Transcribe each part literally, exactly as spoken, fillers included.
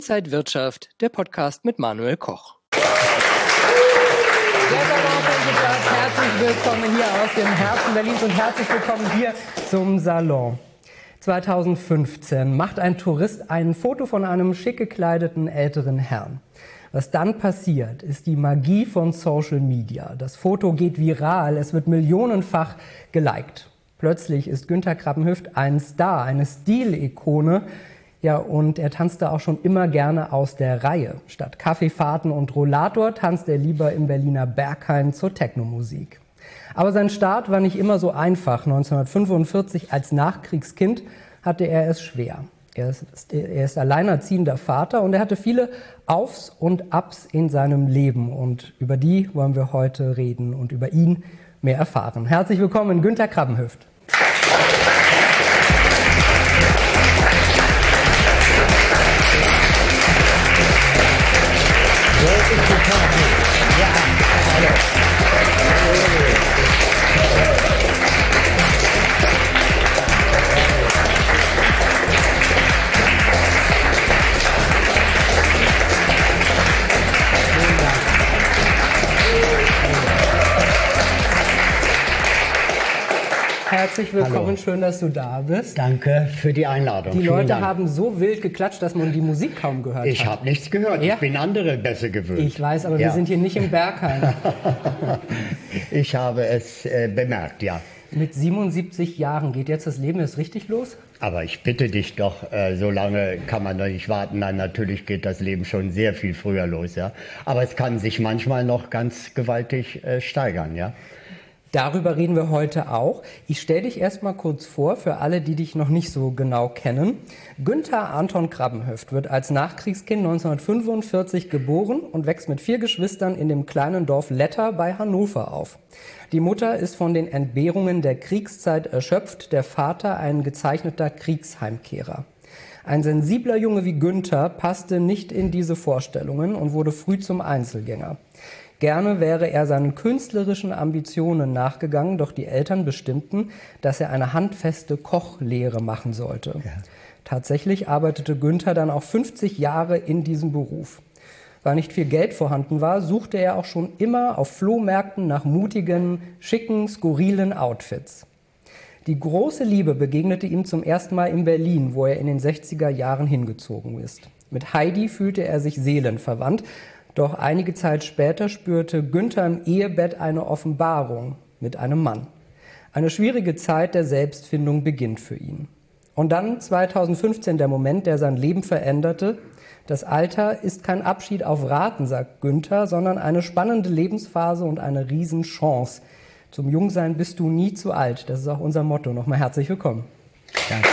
Inside Wirtschaft, der Podcast mit Manuel Koch. Herzlich willkommen hier aus dem Herzen Berlins und herzlich willkommen hier zum Salon. zweitausendfünfzehn macht ein Tourist ein Foto von einem schick gekleideten älteren Herrn. Was dann passiert, ist die Magie von Social Media. Das Foto geht viral, es wird millionenfach geliked. Plötzlich ist Günther Krabbenhöft ein Star, eine Stilikone. Ja, und er tanzte auch schon immer gerne aus der Reihe. Statt Kaffeefahrten und Rollator tanzt er lieber im Berliner Berghain zur Technomusik. Aber sein Start war nicht immer so einfach. neunzehnhundertfünfundvierzig als Nachkriegskind hatte er es schwer. Er ist, er ist alleinerziehender Vater und er hatte viele Aufs und Abs in seinem Leben. Und über die wollen wir heute reden und über ihn mehr erfahren. Herzlich willkommen, Günther Krabbenhöft. Ja, hallo. Herzlich willkommen, Hallo. Schön, dass du da bist. Danke für die Einladung. Die Vielen Leute Dank. haben so wild geklatscht, dass man die Musik kaum gehört Ich hat. habe nichts gehört, Ja? ich bin andere besser gewöhnt. Ich weiß, aber Ja. wir sind hier nicht im Berghain. Ich habe es äh, bemerkt, ja. Mit siebenundsiebzig Jahren geht jetzt das Leben jetzt richtig los? Aber ich bitte dich doch, äh, so lange kann man doch nicht warten. Nein, natürlich geht das Leben schon sehr viel früher los, ja. Aber es kann sich manchmal noch ganz gewaltig äh, steigern, ja. Darüber reden wir heute auch. Ich stelle dich erst mal kurz vor, für alle, die dich noch nicht so genau kennen. Günther Anton Krabbenhöft wird als Nachkriegskind neunzehnhundertfünfundvierzig geboren und wächst mit vier Geschwistern in dem kleinen Dorf Letter bei Hannover auf. Die Mutter ist von den Entbehrungen der Kriegszeit erschöpft, der Vater ein gezeichneter Kriegsheimkehrer. Ein sensibler Junge wie Günther passte nicht in diese Vorstellungen und wurde früh zum Einzelgänger. Gerne wäre er seinen künstlerischen Ambitionen nachgegangen, doch die Eltern bestimmten, dass er eine handfeste Kochlehre machen sollte. Ja. Tatsächlich arbeitete Günther dann auch fünfzig Jahre in diesem Beruf. Weil nicht viel Geld vorhanden war, suchte er auch schon immer auf Flohmärkten nach mutigen, schicken, skurrilen Outfits. Die große Liebe begegnete ihm zum ersten Mal in Berlin, wo er in den sechziger Jahren hingezogen ist. Mit Heidi fühlte er sich seelenverwandt. Doch einige Zeit später spürte Günther im Ehebett eine Offenbarung mit einem Mann. Eine schwierige Zeit der Selbstfindung beginnt für ihn. Und dann zweitausendfünfzehn der Moment, der sein Leben veränderte. Das Alter ist kein Abschied auf Raten, sagt Günther, sondern eine spannende Lebensphase und eine Riesenchance. Zum Jungsein bist du nie zu alt. Das ist auch unser Motto. Nochmal herzlich willkommen. Danke.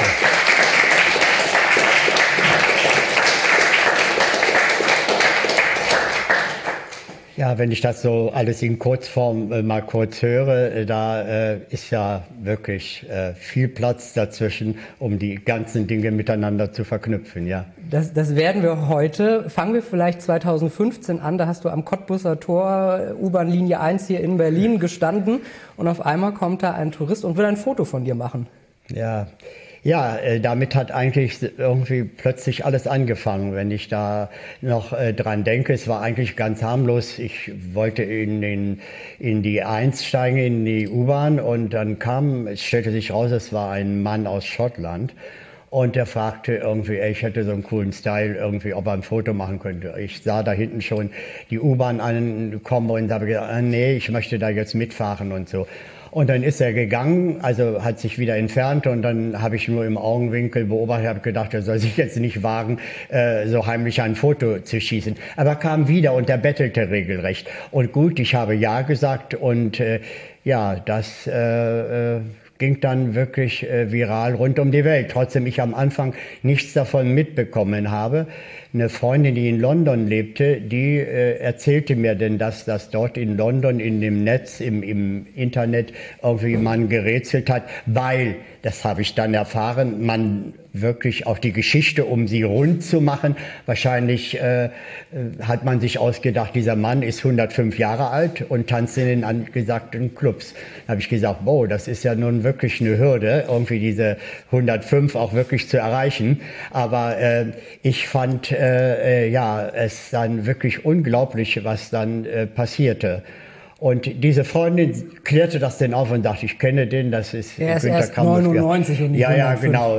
Ja, wenn ich das so alles in Kurzform äh, mal kurz höre, äh, da äh, ist ja wirklich äh, viel Platz dazwischen, um die ganzen Dinge miteinander zu verknüpfen, ja. Das, das werden wir heute. Fangen wir vielleicht zweitausendfünfzehn an, da hast du am Cottbusser Tor, U-Bahn-Linie eins hier in Berlin gestanden und auf einmal kommt da ein Tourist und will ein Foto von dir machen. Ja. Ja, äh, damit hat eigentlich irgendwie plötzlich alles angefangen, wenn ich da noch äh, dran denke. Es war eigentlich ganz harmlos. Ich wollte in, den, in die eins steigen, in die U-Bahn und dann kam, es stellte sich raus, es war ein Mann aus Schottland. Und der fragte irgendwie, ey, ich hätte so einen coolen Style, irgendwie, ob er ein Foto machen könnte. Ich sah da hinten schon die U-Bahn ankommen und habe gesagt, ah, nee, ich möchte da jetzt mitfahren und so. Und dann ist er gegangen, also hat sich wieder entfernt und dann habe ich nur im Augenwinkel beobachtet, habe gedacht, er soll sich jetzt nicht wagen, äh, so heimlich ein Foto zu schießen. Aber er kam wieder und er bettelte regelrecht. Und gut, ich habe ja gesagt und äh, ja, das äh, äh, ging dann wirklich äh, viral rund um die Welt. Trotzdem ich am Anfang nichts davon mitbekommen habe. Eine Freundin, die in London lebte, die äh, erzählte mir denn, dass das dort in London in dem Netz, im, im Internet irgendwie man gerätselt hat, weil, das habe ich dann erfahren, man wirklich auch die Geschichte, um sie rund zu machen. Wahrscheinlich äh, hat man sich ausgedacht, dieser Mann ist hundertfünf Jahre alt und tanzt in den angesagten Clubs. Da habe ich gesagt, wow, das ist ja nun wirklich wirklich eine Hürde, irgendwie diese hundertfünf auch wirklich zu erreichen. Aber äh, ich fand äh, äh, ja es dann wirklich unglaublich, was dann äh, passierte. Und diese Freundin klärte das dann auf und sagte, ich kenne den, das ist er ist Günter erst Krabbenhöft. neunundneunzig und nicht Ja, ja, hundertfünf. genau.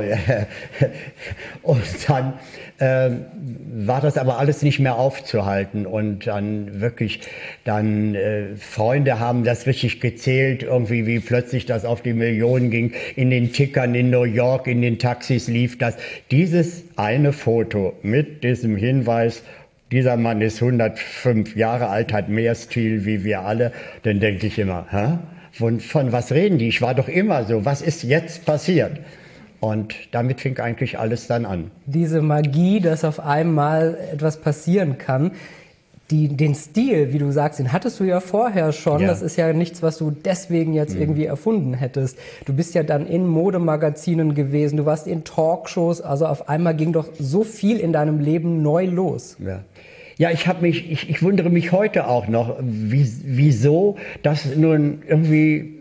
Und dann äh, war das aber alles nicht mehr aufzuhalten. Und dann wirklich, dann äh, Freunde haben das richtig gezählt, irgendwie wie plötzlich das auf die Millionen ging. In den Tickern in New York, in den Taxis lief das. Dieses eine Foto mit diesem Hinweis, dieser Mann ist hundertfünf Jahre alt, hat mehr Stil wie wir alle. Dann denke ich immer, hä? Von, von was reden die? Ich war doch immer so. Was ist jetzt passiert? Und damit fing eigentlich alles dann an. Diese Magie, dass auf einmal etwas passieren kann. Die, den Stil, wie du sagst, den hattest du ja vorher schon. Ja. Das ist ja nichts, was du deswegen jetzt mhm. irgendwie erfunden hättest. Du bist ja dann in Modemagazinen gewesen, du warst in Talkshows. Also auf einmal ging doch so viel in deinem Leben neu los. Ja. Ja, ich habe mich, ich, ich wundere mich heute auch noch, wie, wieso das nun irgendwie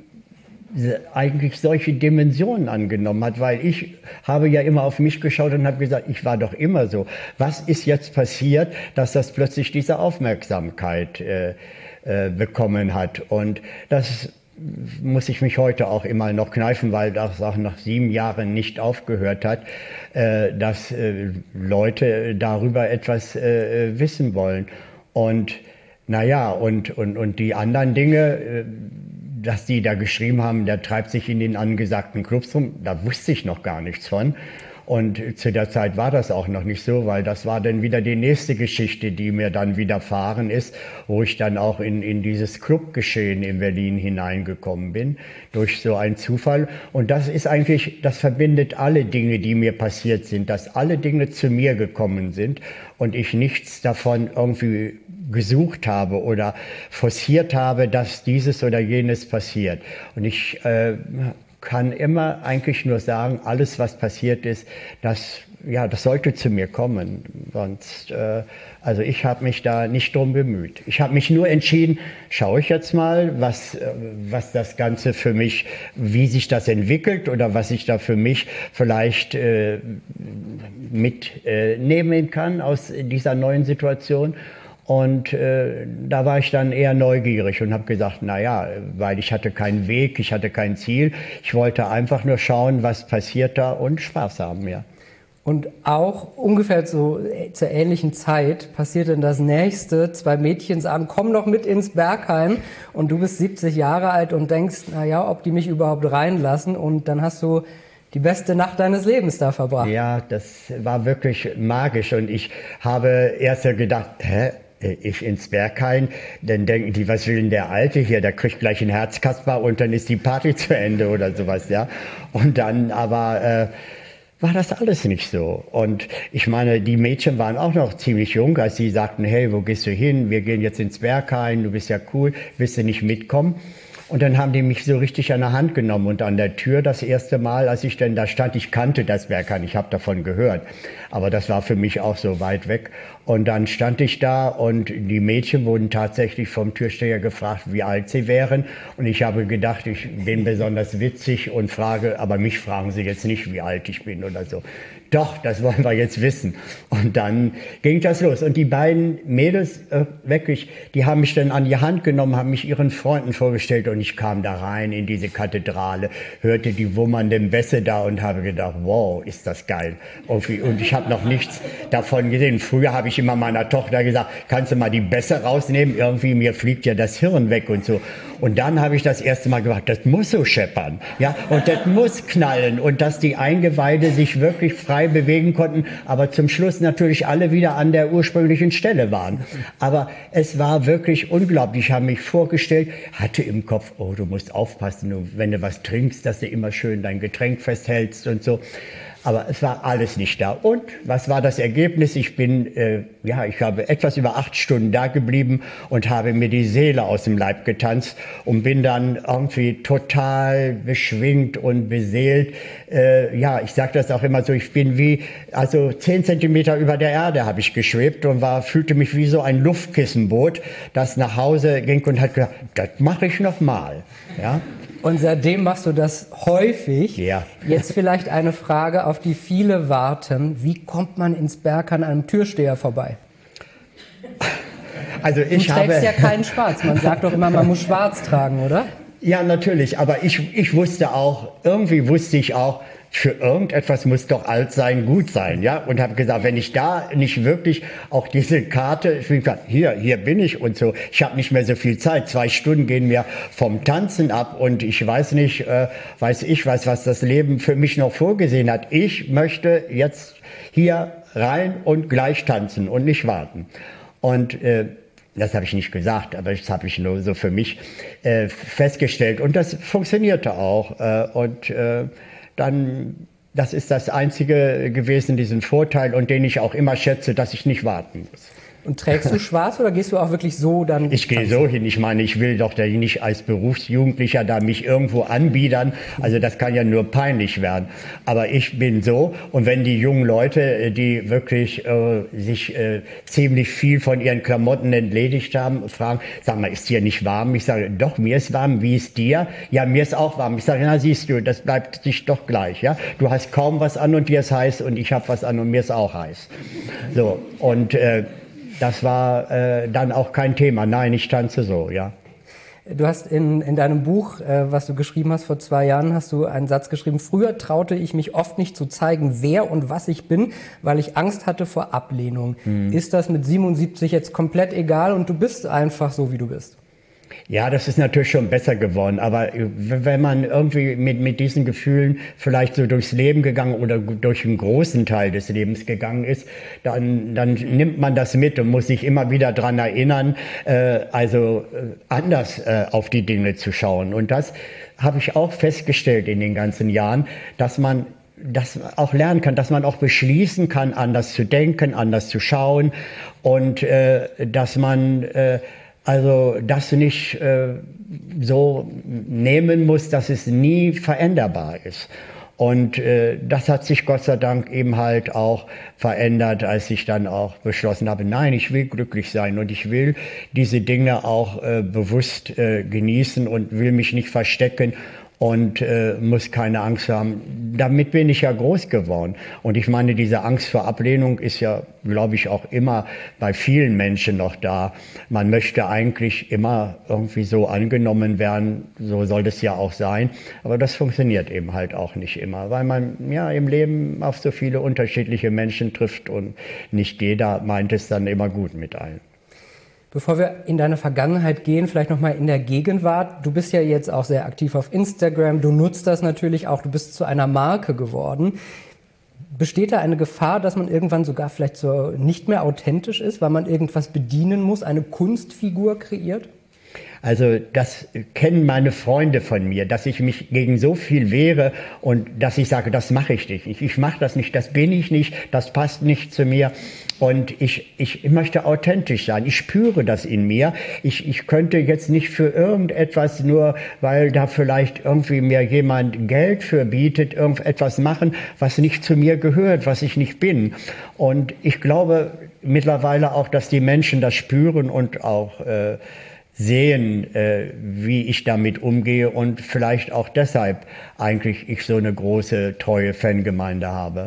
eigentlich solche Dimensionen angenommen hat, weil ich habe ja immer auf mich geschaut und habe gesagt, ich war doch immer so. Was ist jetzt passiert, dass das plötzlich diese Aufmerksamkeit äh, äh, bekommen hat? Und das muss ich mich heute auch immer noch kneifen, weil das auch nach sieben Jahren nicht aufgehört hat, äh, dass äh, Leute darüber etwas äh, wissen wollen. Und naja, und, und, und die anderen Dinge, äh, dass die da geschrieben haben, der treibt sich in den angesagten Clubs rum, da wusste ich noch gar nichts von. Und zu der Zeit war das auch noch nicht so, weil das war dann wieder die nächste Geschichte, die mir dann widerfahren ist, wo ich dann auch in, in dieses Clubgeschehen in Berlin hineingekommen bin, durch so einen Zufall. Und das ist eigentlich, das verbindet alle Dinge, die mir passiert sind, dass alle Dinge zu mir gekommen sind und ich nichts davon irgendwie gesucht habe oder forciert habe, dass dieses oder jenes passiert. Und ich äh, kann immer eigentlich nur sagen, alles, was passiert ist, das, ja, das sollte zu mir kommen. Sonst, äh, also ich habe mich da nicht drum bemüht. Ich habe mich nur entschieden, schaue ich jetzt mal, was, äh, was das Ganze für mich, wie sich das entwickelt oder was ich da für mich vielleicht äh, mitnehmen äh, kann aus dieser neuen Situation. Und äh, da war ich dann eher neugierig und habe gesagt, na ja, weil ich hatte keinen Weg, ich hatte kein Ziel. Ich wollte einfach nur schauen, was passiert da und Spaß haben, ja. Und auch ungefähr so zur ähnlichen Zeit passiert dann das Nächste. Zwei Mädchen sagen, komm doch mit ins Berghain. Und du bist siebzig Jahre alt und denkst, na ja, ob die mich überhaupt reinlassen. Und dann hast du die beste Nacht deines Lebens da verbracht. Ja, das war wirklich magisch. Und ich habe erst gedacht, hä? Ich ins Berghain, dann denken die, was will denn der Alte hier, der kriegt gleich ein Herzkasper und dann ist die Party zu Ende oder sowas, ja. Und dann aber äh, war das alles nicht so. Und ich meine, die Mädchen waren auch noch ziemlich jung, als sie sagten, hey, wo gehst du hin? Wir gehen jetzt ins Berghain, du bist ja cool, willst du nicht mitkommen? Und dann haben die mich so richtig an der Hand genommen und an der Tür das erste Mal, als ich denn da stand, ich kannte das Berghain, ich habe davon gehört, aber das war für mich auch so weit weg. Und dann stand ich da und die Mädchen wurden tatsächlich vom Türsteher gefragt, wie alt sie wären. Und ich habe gedacht, ich bin besonders witzig und frage, aber mich fragen sie jetzt nicht, wie alt ich bin oder so. Doch, das wollen wir jetzt wissen. Und dann ging das los. Und die beiden Mädels, äh, wirklich, die haben mich dann an die Hand genommen, haben mich ihren Freunden vorgestellt und ich kam da rein in diese Kathedrale, hörte die wummernden Bässe da und habe gedacht, wow, ist das geil. Und ich habe noch nichts davon gesehen. Früher habe ich immer meiner Tochter gesagt, kannst du mal die Bässe rausnehmen? Irgendwie mir fliegt ja das Hirn weg und so. Und dann habe ich das erste Mal gedacht, das muss so scheppern, ja, und das muss knallen und dass die Eingeweide sich wirklich frei bewegen konnten, aber zum Schluss natürlich alle wieder an der ursprünglichen Stelle waren. Aber es war wirklich unglaublich. Ich habe mich vorgestellt, hatte im Kopf, oh, du musst aufpassen, wenn du was trinkst, dass du immer schön dein Getränk festhältst und so. Aber es war alles nicht da. Und was war das Ergebnis? Ich bin, äh, ja, ich habe etwas über acht Stunden da geblieben und habe mir die Seele aus dem Leib getanzt und bin dann irgendwie total beschwingt und beseelt. Äh, ja, ich sage das auch immer so, ich bin wie, also zehn Zentimeter über der Erde habe ich geschwebt und war, fühlte mich wie so ein Luftkissenboot, das nach Hause ging und hat gesagt, das mache ich noch mal. Ja. Und seitdem machst du das häufig. Ja. Jetzt vielleicht eine Frage, auf die viele warten. Wie kommt man ins Berg an einem Türsteher vorbei? Also ich du habe trägst ja keinen Schwarz. Man sagt doch immer, man muss Schwarz tragen, oder? Ja, natürlich. Aber ich, ich wusste auch, irgendwie wusste ich auch, für irgendetwas muss doch alt sein, gut sein, ja. Und habe gesagt, wenn ich da nicht wirklich auch diese Karte, ich bin gesagt, hier, hier bin ich und so. Ich habe nicht mehr so viel Zeit. Zwei Stunden gehen mir vom Tanzen ab und ich weiß nicht, äh, weiß ich was, was das Leben für mich noch vorgesehen hat. Ich möchte jetzt hier rein und gleich tanzen und nicht warten. Und äh, das habe ich nicht gesagt, aber das habe ich nur so für mich äh, festgestellt. Und das funktionierte auch. Äh, und äh, dann, das ist das Einzige gewesen, diesen Vorteil, und den ich auch immer schätze, dass ich nicht warten muss. Und trägst du schwarz oder gehst du auch wirklich so dann? Ich gehe so hin. Ich meine, ich will doch da nicht als Berufsjugendlicher da mich irgendwo anbiedern. Also das kann ja nur peinlich werden. Aber ich bin so. Und wenn die jungen Leute, die wirklich äh, sich äh, ziemlich viel von ihren Klamotten entledigt haben, fragen, sag mal, ist dir nicht warm? Ich sage, doch, mir ist warm. Wie ist dir? Ja, mir ist auch warm. Ich sage, na siehst du, das bleibt sich doch gleich. Ja, du hast kaum was an und dir ist heiß und ich habe was an und mir ist auch heiß. So, und äh, das war äh, dann auch kein Thema. Nein, ich tanze so, ja. Du hast in, in deinem Buch, äh, was du geschrieben hast vor zwei Jahren, hast du einen Satz geschrieben: Früher traute ich mich oft nicht zu zeigen, wer und was ich bin, weil ich Angst hatte vor Ablehnung. Hm. Ist das mit siebenundsiebzig jetzt komplett egal und du bist einfach so, wie du bist? Ja, das ist natürlich schon besser geworden, aber wenn man irgendwie mit, mit diesen Gefühlen vielleicht so durchs Leben gegangen oder durch einen großen Teil des Lebens gegangen ist, dann, dann nimmt man das mit und muss sich immer wieder dran erinnern, äh, also äh, anders äh, auf die Dinge zu schauen. Und das habe ich auch festgestellt in den ganzen Jahren, dass man das auch lernen kann, dass man auch beschließen kann, anders zu denken, anders zu schauen und äh, dass man äh, Also das nicht äh, so nehmen muss, dass es nie veränderbar ist. Und äh, das hat sich Gott sei Dank eben halt auch verändert, als ich dann auch beschlossen habe, nein, ich will glücklich sein und ich will diese Dinge auch äh, bewusst äh, genießen und will mich nicht verstecken und äh, muss keine Angst haben. Damit bin ich ja groß geworden. Und ich meine, diese Angst vor Ablehnung ist ja, glaube ich, auch immer bei vielen Menschen noch da. Man möchte eigentlich immer irgendwie so angenommen werden, so soll das ja auch sein. Aber das funktioniert eben halt auch nicht immer, weil man ja im Leben auf so viele unterschiedliche Menschen trifft und nicht jeder meint es dann immer gut mit allen. Bevor wir in deine Vergangenheit gehen, vielleicht nochmal in der Gegenwart. Du bist ja jetzt auch sehr aktiv auf Instagram, du nutzt das natürlich auch, du bist zu einer Marke geworden. Besteht da eine Gefahr, dass man irgendwann sogar vielleicht so nicht mehr authentisch ist, weil man irgendwas bedienen muss, eine Kunstfigur kreiert? Also das kennen meine Freunde von mir, dass ich mich gegen so viel wehre und dass ich sage, das mache ich nicht. Ich, ich mache das nicht, das bin ich nicht, das passt nicht zu mir. Und ich, ich möchte authentisch sein. Ich spüre das in mir. Ich, ich könnte jetzt nicht für irgendetwas, nur weil da vielleicht irgendwie mir jemand Geld für bietet, irgendetwas machen, was nicht zu mir gehört, was ich nicht bin. Und ich glaube mittlerweile auch, dass die Menschen das spüren und auch äh, sehen, äh, wie ich damit umgehe und vielleicht auch deshalb eigentlich ich so eine große, treue Fangemeinde habe.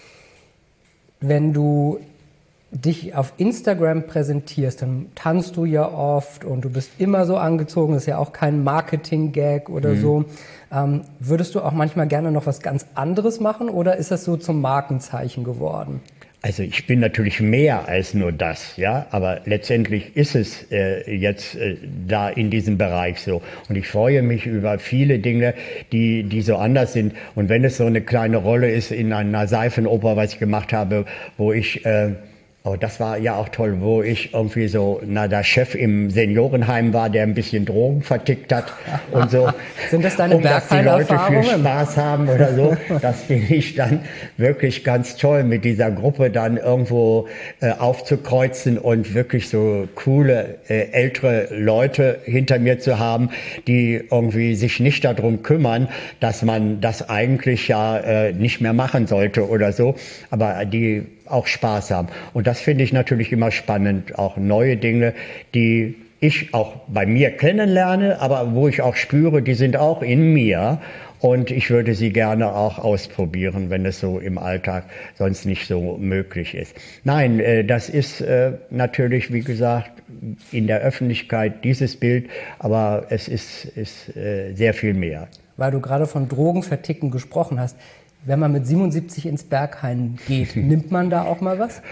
Wenn du dich auf Instagram präsentierst, dann tanzt du ja oft und du bist immer so angezogen, das ist ja auch kein Marketing-Gag oder mhm. so. Ähm, würdest du auch manchmal gerne noch was ganz anderes machen oder ist das so zum Markenzeichen geworden? Also ich bin natürlich mehr als nur das, ja, aber letztendlich ist es äh, jetzt äh, da in diesem Bereich so. Und ich freue mich über viele Dinge, die die so anders sind. Und wenn es so eine kleine Rolle ist in einer Seifenoper, was ich gemacht habe, wo ich äh, Oh, das war ja auch toll, wo ich irgendwie so, na, der Chef im Seniorenheim war, der ein bisschen Drogen vertickt hat und so. Sind das deine um dass die Leute viel Berghain-Erfahrungen? Spaß haben oder so. Das finde ich dann wirklich ganz toll, mit dieser Gruppe dann irgendwo äh, aufzukreuzen und wirklich so coole äh, ältere Leute hinter mir zu haben, die irgendwie sich nicht darum kümmern, dass man das eigentlich ja äh, nicht mehr machen sollte oder so, aber die auch Spaß haben. Und das finde ich natürlich immer spannend, auch neue Dinge, die ich auch bei mir kennenlerne, aber wo ich auch spüre, die sind auch in mir. Und ich würde sie gerne auch ausprobieren, wenn es so im Alltag sonst nicht so möglich ist. Nein, äh, das ist äh, natürlich, wie gesagt, in der Öffentlichkeit dieses Bild, aber es ist, ist äh, sehr viel mehr. Weil du gerade von Drogenverticken gesprochen hast. Wenn man mit siebenundsiebzig ins Berghain geht, nimmt man da auch mal was?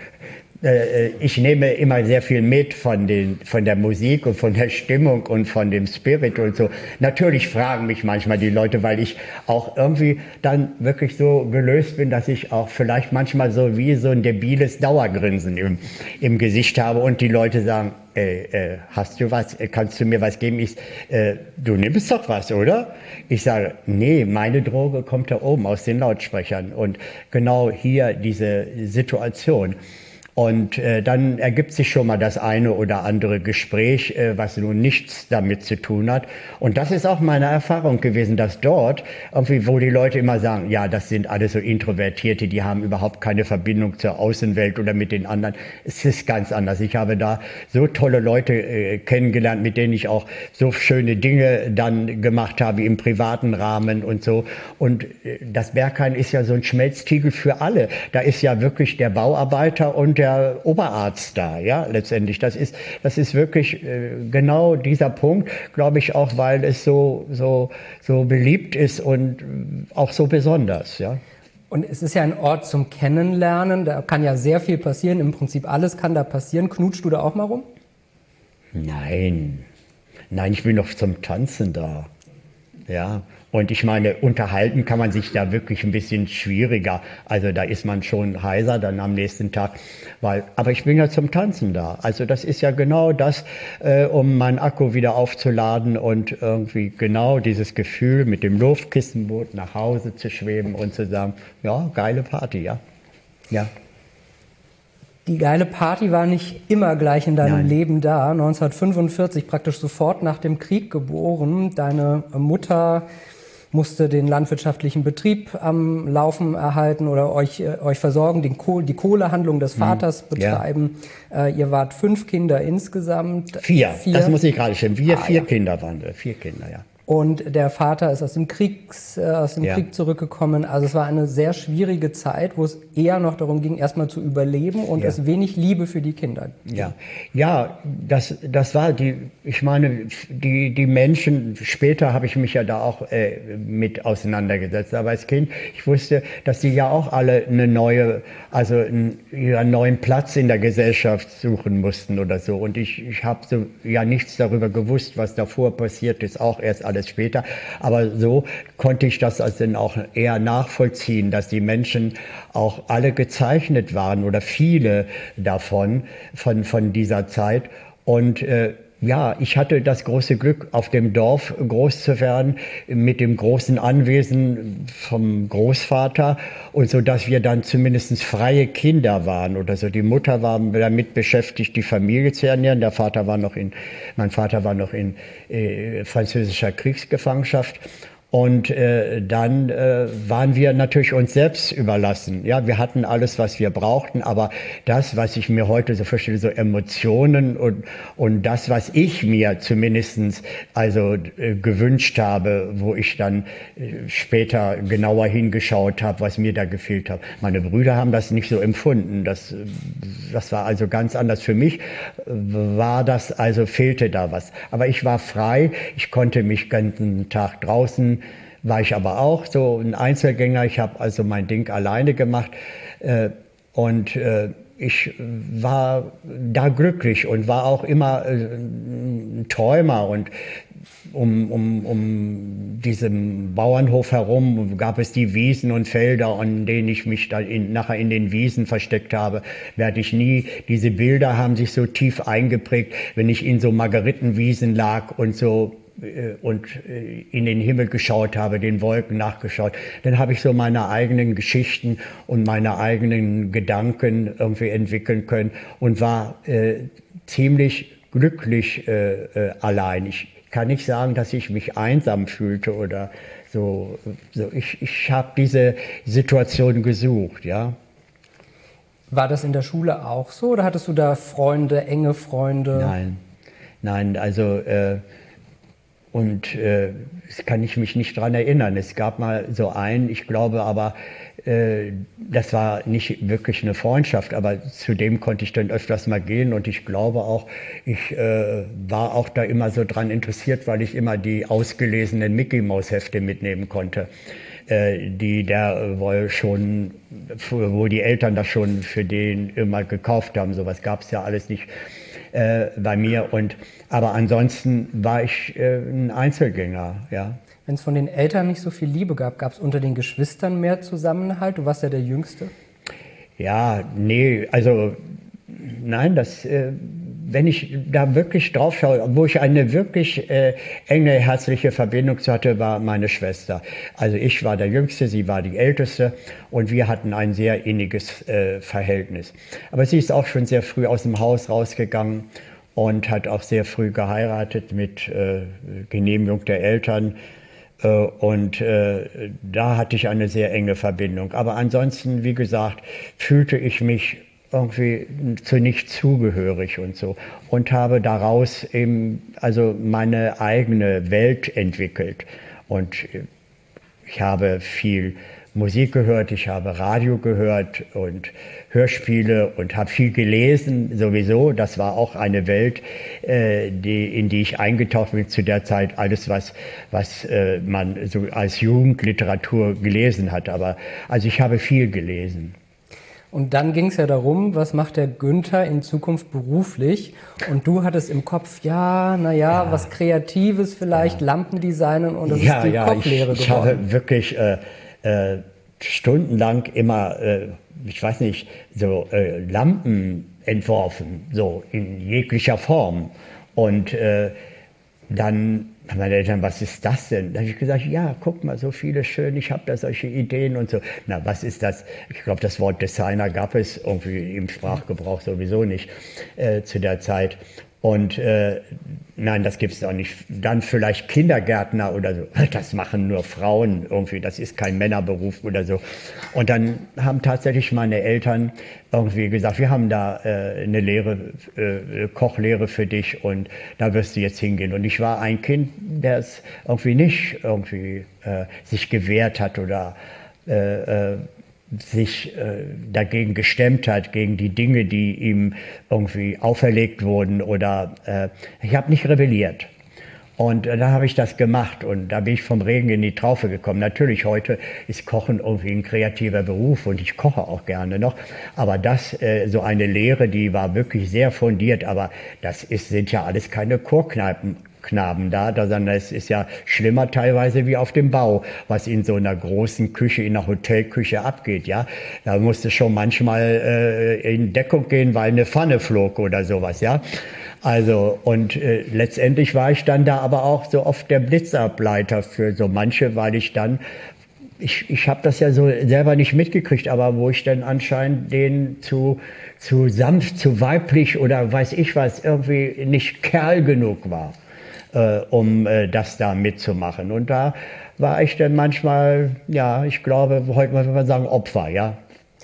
Ich nehme immer sehr viel mit von, den, von der Musik und von der Stimmung und von dem Spirit und so. Natürlich fragen mich manchmal die Leute, weil ich auch irgendwie dann wirklich so gelöst bin, dass ich auch vielleicht manchmal so wie so ein debiles Dauergrinsen im, im Gesicht habe und die Leute sagen, Äh, äh, hast du was, kannst du mir was geben? Ich, äh, du nimmst doch was, oder? Ich sage, nee, meine Droge kommt da oben aus den Lautsprechern und genau hier diese Situation. Und äh, dann ergibt sich schon mal das eine oder andere Gespräch, äh, was nun nichts damit zu tun hat. Und das ist auch meine Erfahrung gewesen, dass dort, irgendwie, wo die Leute immer sagen, ja, das sind alles so Introvertierte, die haben überhaupt keine Verbindung zur Außenwelt oder mit den anderen. Es ist ganz anders. Ich habe da so tolle Leute äh, kennengelernt, mit denen ich auch so schöne Dinge dann gemacht habe im privaten Rahmen und so. Und äh, das Berghain ist ja so ein Schmelztiegel für alle. Da ist ja wirklich der Bauarbeiter und der der Oberarzt da, ja, letztendlich. Das ist, das ist wirklich äh, genau dieser Punkt, glaube ich, auch weil es so, so, so beliebt ist und äh, auch so besonders, ja. Und es ist ja ein Ort zum Kennenlernen, da kann ja sehr viel passieren, im Prinzip alles kann da passieren. Knutschst du da auch mal rum? Nein, nein, ich bin doch zum Tanzen da, ja. Und ich meine, unterhalten kann man sich da wirklich ein bisschen schwieriger. Also da ist man schon heiser dann am nächsten Tag. Weil, aber ich bin ja zum Tanzen da. Also das ist ja genau das, äh, um meinen Akku wieder aufzuladen und irgendwie genau dieses Gefühl, mit dem Luftkissenboot nach Hause zu schweben und zu sagen, ja, geile Party, ja. Ja. Die geile Party war nicht immer gleich in deinem Nein. Leben da. neunzehnhundertfünfundvierzig, praktisch sofort nach dem Krieg geboren. Deine Mutter musste den landwirtschaftlichen Betrieb am Laufen erhalten oder euch, äh, euch versorgen, den Kohl, die Kohlehandlung des Vaters hm. betreiben. Ja. Äh, ihr wart fünf Kinder insgesamt. Vier, Vier. Das muss ich gerade stellen. Wir ah, vier ja. Kinder waren wir, vier Kinder, ja. Und der Vater ist aus dem, Kriegs, äh, aus dem ja. Krieg zurückgekommen. Also es war eine sehr schwierige Zeit, wo es eher noch darum ging, erstmal zu überleben und ja. es wenig Liebe für die Kinder ging. Ja, ja, das, das war die, ich meine, die, die Menschen, später habe ich mich ja da auch äh, mit auseinandergesetzt, aber als Kind, ich wusste, dass die ja auch alle eine neue, also einen, einen neuen Platz in der Gesellschaft suchen mussten oder so. Und ich, ich habe so ja nichts darüber gewusst, was davor passiert ist, auch erst alles später. Aber so konnte ich das also dann auch eher nachvollziehen, dass die Menschen auch alle gezeichnet waren oder viele davon, von, von dieser Zeit. Und äh, ja, ich hatte das große Glück, auf dem Dorf groß zu werden, mit dem großen Anwesen vom Großvater und so, dass wir dann zumindest freie Kinder waren oder so. Die Mutter war damit beschäftigt, die Familie zu ernähren. Der Vater war noch in, mein Vater war noch in äh, französischer Kriegsgefangenschaft. Und äh, dann äh, waren wir natürlich uns selbst überlassen. Ja, wir hatten alles, was wir brauchten, aber das, was ich mir heute so vorstelle, so Emotionen und und das, was ich mir zumindestens also äh, gewünscht habe, wo ich dann äh, später genauer hingeschaut habe, was mir da gefehlt hat. Meine Brüder haben das nicht so empfunden. Das das war also ganz anders für mich. War das also fehlte da was. Aber ich war frei. Ich konnte mich den ganzen Tag draußen war ich aber auch so ein Einzelgänger. Ich habe also mein Ding alleine gemacht äh, und äh, ich war da glücklich und war auch immer äh, ein Träumer und um, um, um diesen Bauernhof herum gab es die Wiesen und Felder, an denen ich mich dann in, nachher in den Wiesen versteckt habe. Werde ich nie, diese Bilder haben sich so tief eingeprägt, wenn ich in so Margeritenwiesen lag und so und in den Himmel geschaut habe, den Wolken nachgeschaut, dann habe ich so meine eigenen Geschichten und meine eigenen Gedanken irgendwie entwickeln können und war äh, ziemlich glücklich äh, äh, allein. Ich kann nicht sagen, dass ich mich einsam fühlte oder so. so. Ich, ich habe diese Situation gesucht, ja. War das in der Schule auch so oder hattest du da Freunde, enge Freunde? Nein, nein, also äh, und äh, das kann ich mich nicht dran erinnern. Es gab mal so einen, ich glaube aber, äh, das war nicht wirklich eine Freundschaft, aber zu dem konnte ich dann öfters mal gehen und ich glaube auch, ich äh, war auch da immer so dran interessiert, weil ich immer die ausgelesenen Mickey-Maus-Hefte mitnehmen konnte, äh, die der wohl schon, wo die Eltern das schon für den immer gekauft haben. Sowas gab es ja alles nicht äh, bei mir. Und aber ansonsten war ich äh, ein Einzelgänger, ja. Wenn es von den Eltern nicht so viel Liebe gab, gab es unter den Geschwistern mehr Zusammenhalt? Du warst ja der Jüngste. Ja, nee, also nein, das, äh, wenn ich da wirklich drauf schaue, wo ich eine wirklich äh, enge herzliche Verbindung zu hatte, war meine Schwester. Also ich war der Jüngste, sie war die Älteste und wir hatten ein sehr inniges äh, Verhältnis. Aber sie ist auch schon sehr früh aus dem Haus rausgegangen und hat auch sehr früh geheiratet mit äh, Genehmigung der Eltern. Äh, und äh, da hatte ich eine sehr enge Verbindung. Aber ansonsten, wie gesagt, fühlte ich mich irgendwie zu nichts zugehörig und so. Und habe daraus eben also meine eigene Welt entwickelt. Und ich habe viel Musik gehört, ich habe Radio gehört und Hörspiele und habe viel gelesen sowieso. Das war auch eine Welt, äh, die, in die ich eingetaucht bin zu der Zeit. Alles, was, was äh, man so als Jugendliteratur gelesen hat. Aber also ich habe viel gelesen. Und dann ging es ja darum, was macht der Günther in Zukunft beruflich? Und du hattest im Kopf, ja, naja, ja. was Kreatives vielleicht, ja. Lampendesignen und das ja, ist die ja, Kochlehre ich, ich geworden. habe wirklich äh, äh, stundenlang immer, äh, ich weiß nicht, so äh, Lampen entworfen, so in jeglicher Form. Und äh, dann haben meine Eltern, was ist das denn? Da habe ich gesagt, ja, guck mal, so viele schön, ich habe da solche Ideen und so. Na, was ist das? Ich glaube, das Wort Designer gab es irgendwie im Sprachgebrauch sowieso nicht äh, zu der Zeit. Und äh, nein, das gibt es auch nicht. Dann vielleicht Kindergärtner oder so. Das machen nur Frauen irgendwie. Das ist kein Männerberuf oder so. Und dann haben tatsächlich meine Eltern irgendwie gesagt, wir haben da äh, eine Lehre, äh, Kochlehre für dich und da wirst du jetzt hingehen. Und ich war ein Kind, der es irgendwie nicht irgendwie äh, sich gewehrt hat oder äh, äh, sich äh, dagegen gestemmt hat, gegen die Dinge, die ihm irgendwie auferlegt wurden oder äh, ich habe nicht rebelliert. Und äh, da habe ich das gemacht und da bin ich vom Regen in die Traufe gekommen. Natürlich, heute ist Kochen irgendwie ein kreativer Beruf und ich koche auch gerne noch. Aber das, äh, so eine Lehre, die war wirklich sehr fundiert. Aber das ist, sind ja alles keine Chorkneipen. Knaben da, sondern es ist ja schlimmer teilweise wie auf dem Bau, was in so einer großen Küche, in einer Hotelküche abgeht, ja. Da musste schon manchmal äh, in Deckung gehen, weil eine Pfanne flog oder sowas, ja. Also, und äh, letztendlich war ich dann da aber auch so oft der Blitzableiter für so manche, weil ich dann Ich, ich habe das ja so selber nicht mitgekriegt, aber wo ich dann anscheinend denen zu, zu sanft, zu weiblich oder weiß ich was, irgendwie nicht Kerl genug war. Äh, um äh, das da mitzumachen. Und da war ich dann manchmal, ja, ich glaube, heute würde man sagen, Opfer, ja.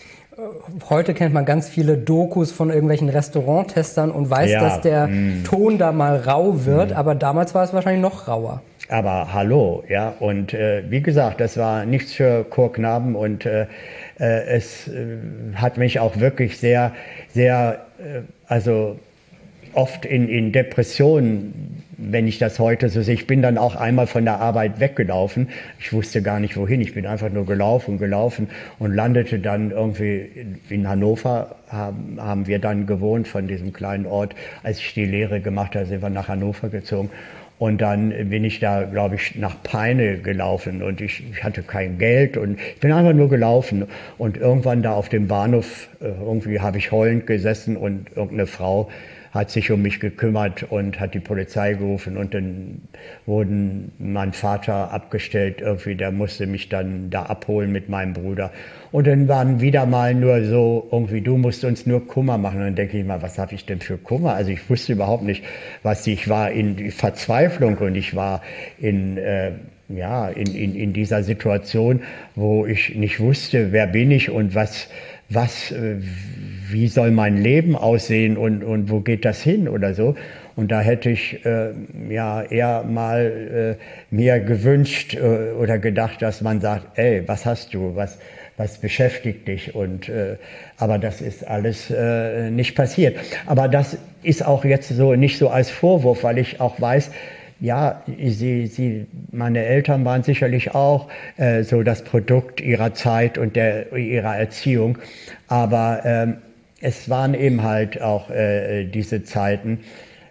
Heute kennt man ganz viele Dokus von irgendwelchen Restauranttestern und weiß, ja, dass der mh. Ton da mal rau wird, mh. aber damals war es wahrscheinlich noch rauer. Aber hallo, ja, und äh, wie gesagt, das war nichts für Chorknaben und äh, äh, es äh, hat mich auch wirklich sehr, sehr, äh, also oft in, in Depressionen, wenn ich das heute so sehe. Ich bin dann auch einmal von der Arbeit weggelaufen. Ich wusste gar nicht wohin. Ich bin einfach nur gelaufen, gelaufen und landete dann irgendwie in Hannover. Haben, haben wir dann gewohnt von diesem kleinen Ort. Als ich die Lehre gemacht habe, sind wir nach Hannover gezogen. Und dann bin ich da, glaube ich, nach Peine gelaufen und ich, ich hatte kein Geld und ich bin einfach nur gelaufen. Und irgendwann da auf dem Bahnhof, äh, irgendwie habe ich heulend gesessen und irgendeine Frau hat sich um mich gekümmert und hat die Polizei gerufen und dann wurden mein Vater abgestellt, irgendwie, der musste mich dann da abholen mit meinem Bruder. Und dann waren wieder mal nur so, irgendwie, du musst uns nur Kummer machen. Und dann denke ich mal, was habe ich denn für Kummer? Also ich wusste überhaupt nicht, was ich war in Verzweiflung und ich war in, äh, ja, in, in, in dieser Situation, wo ich nicht wusste, wer bin ich und was, was, äh, wie soll mein Leben aussehen und, und wo geht das hin oder so. Und da hätte ich äh, ja eher mal äh, mir gewünscht äh, oder gedacht, dass man sagt, ey, was hast du, was, was beschäftigt dich? Und, äh, aber das ist alles äh, nicht passiert. Aber das ist auch jetzt so nicht so als Vorwurf, weil ich auch weiß, ja, sie, sie, meine Eltern waren sicherlich auch äh, so das Produkt ihrer Zeit und der, ihrer Erziehung. Aber ähm, es waren eben halt auch äh, diese Zeiten,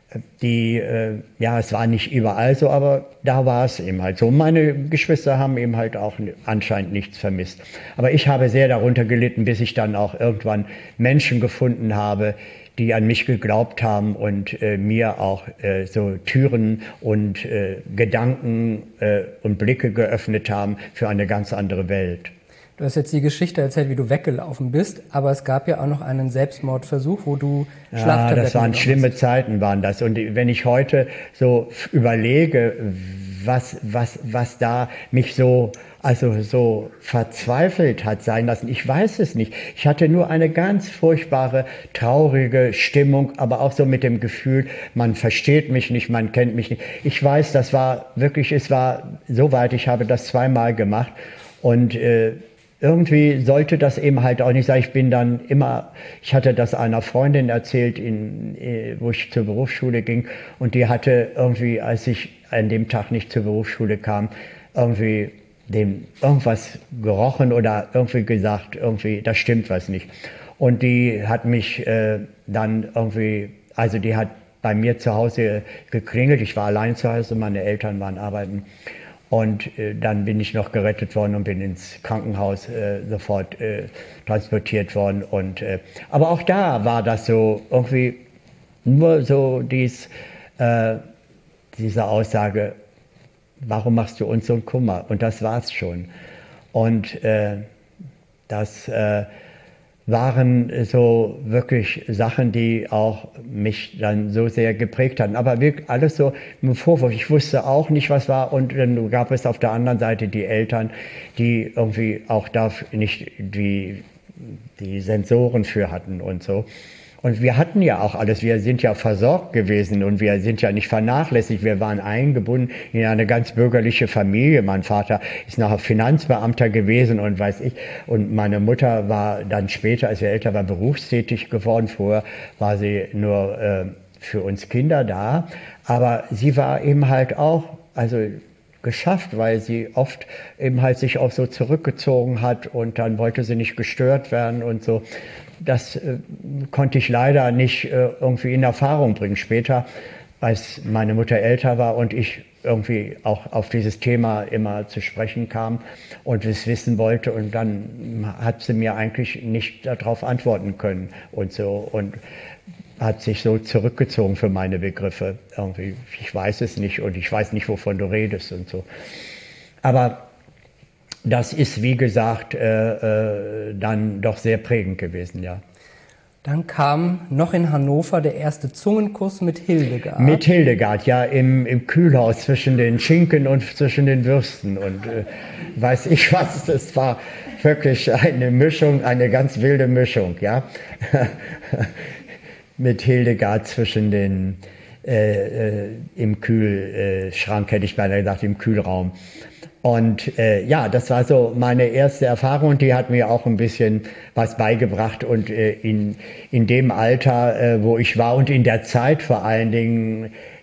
die, äh, ja, es war nicht überall so, aber da war es eben halt so. Meine Geschwister haben eben halt auch anscheinend nichts vermisst. Aber ich habe sehr darunter gelitten, bis ich dann auch irgendwann Menschen gefunden habe, die an mich geglaubt haben und äh, mir auch äh, so Türen und äh, Gedanken äh, und Blicke geöffnet haben für eine ganz andere Welt. Du hast jetzt die Geschichte erzählt, wie du weggelaufen bist, aber es gab ja auch noch einen Selbstmordversuch, wo du Schlaftabletten Ja, das waren schlimme Zeiten, waren das. Und wenn ich heute so überlege, was, was, was da mich so, also so verzweifelt hat sein lassen, ich weiß es nicht. Ich hatte nur eine ganz furchtbare, traurige Stimmung, aber auch so mit dem Gefühl, man versteht mich nicht, man kennt mich nicht. Ich weiß, das war wirklich, es war so weit, ich habe das zweimal gemacht und äh, irgendwie sollte das eben halt auch nicht sein. Ich bin dann immer, ich hatte das einer Freundin erzählt, in, wo ich zur Berufsschule ging und die hatte irgendwie, als ich an dem Tag nicht zur Berufsschule kam, irgendwie dem irgendwas gerochen oder irgendwie gesagt, irgendwie, da stimmt was nicht. Und die hat mich äh, dann irgendwie, also die hat bei mir zu Hause geklingelt, ich war allein zu Hause, meine Eltern waren arbeiten. Und äh, dann bin ich noch gerettet worden und bin ins Krankenhaus äh, sofort äh, transportiert worden. Und, äh, aber auch da war das so irgendwie nur so dies, äh, diese Aussage, warum machst du uns so einen Kummer? Und das war's schon. Und äh, das äh, waren so wirklich Sachen, die auch mich dann so sehr geprägt hatten. Aber wirklich alles so im Vorwurf. Ich wusste auch nicht, was war. Und dann gab es auf der anderen Seite die Eltern, die irgendwie auch da nicht die, die Sensoren für hatten und so. Und wir hatten ja auch alles, wir sind ja versorgt gewesen und wir sind ja nicht vernachlässigt. Wir waren eingebunden in eine ganz bürgerliche Familie. Mein Vater ist nachher Finanzbeamter gewesen und weiß ich. Und meine Mutter war dann später, als wir älter waren, berufstätig geworden. Vorher war sie nur äh, für uns Kinder da. Aber sie war eben halt auch, also geschafft, weil sie oft eben halt sich auch so zurückgezogen hat und dann wollte sie nicht gestört werden und so. Das äh, konnte ich leider nicht äh, irgendwie in Erfahrung bringen. Später, als meine Mutter älter war und ich irgendwie auch auf dieses Thema immer zu sprechen kam und es wissen wollte und dann hat sie mir eigentlich nicht darauf antworten können und so und hat sich so zurückgezogen für meine Begriffe. Irgendwie, ich weiß es nicht und ich weiß nicht, wovon du redest und so. Aber das ist, wie gesagt, äh, äh, dann doch sehr prägend gewesen, ja. Dann kam noch in Hannover der erste Zungenkuss mit Hildegard. Mit Hildegard, ja, im, im Kühlhaus zwischen den Schinken und zwischen den Würsten und äh, weiß ich was. Das war wirklich eine Mischung, eine ganz wilde Mischung, ja. Mit Hildegard zwischen den, äh, äh, im Kühlschrank, hätte ich beinahe gesagt, im Kühlraum. Und äh, ja, das war so meine erste Erfahrung und die hat mir auch ein bisschen was beigebracht und äh, in, in dem Alter, äh, wo ich war und in der Zeit vor allen Dingen,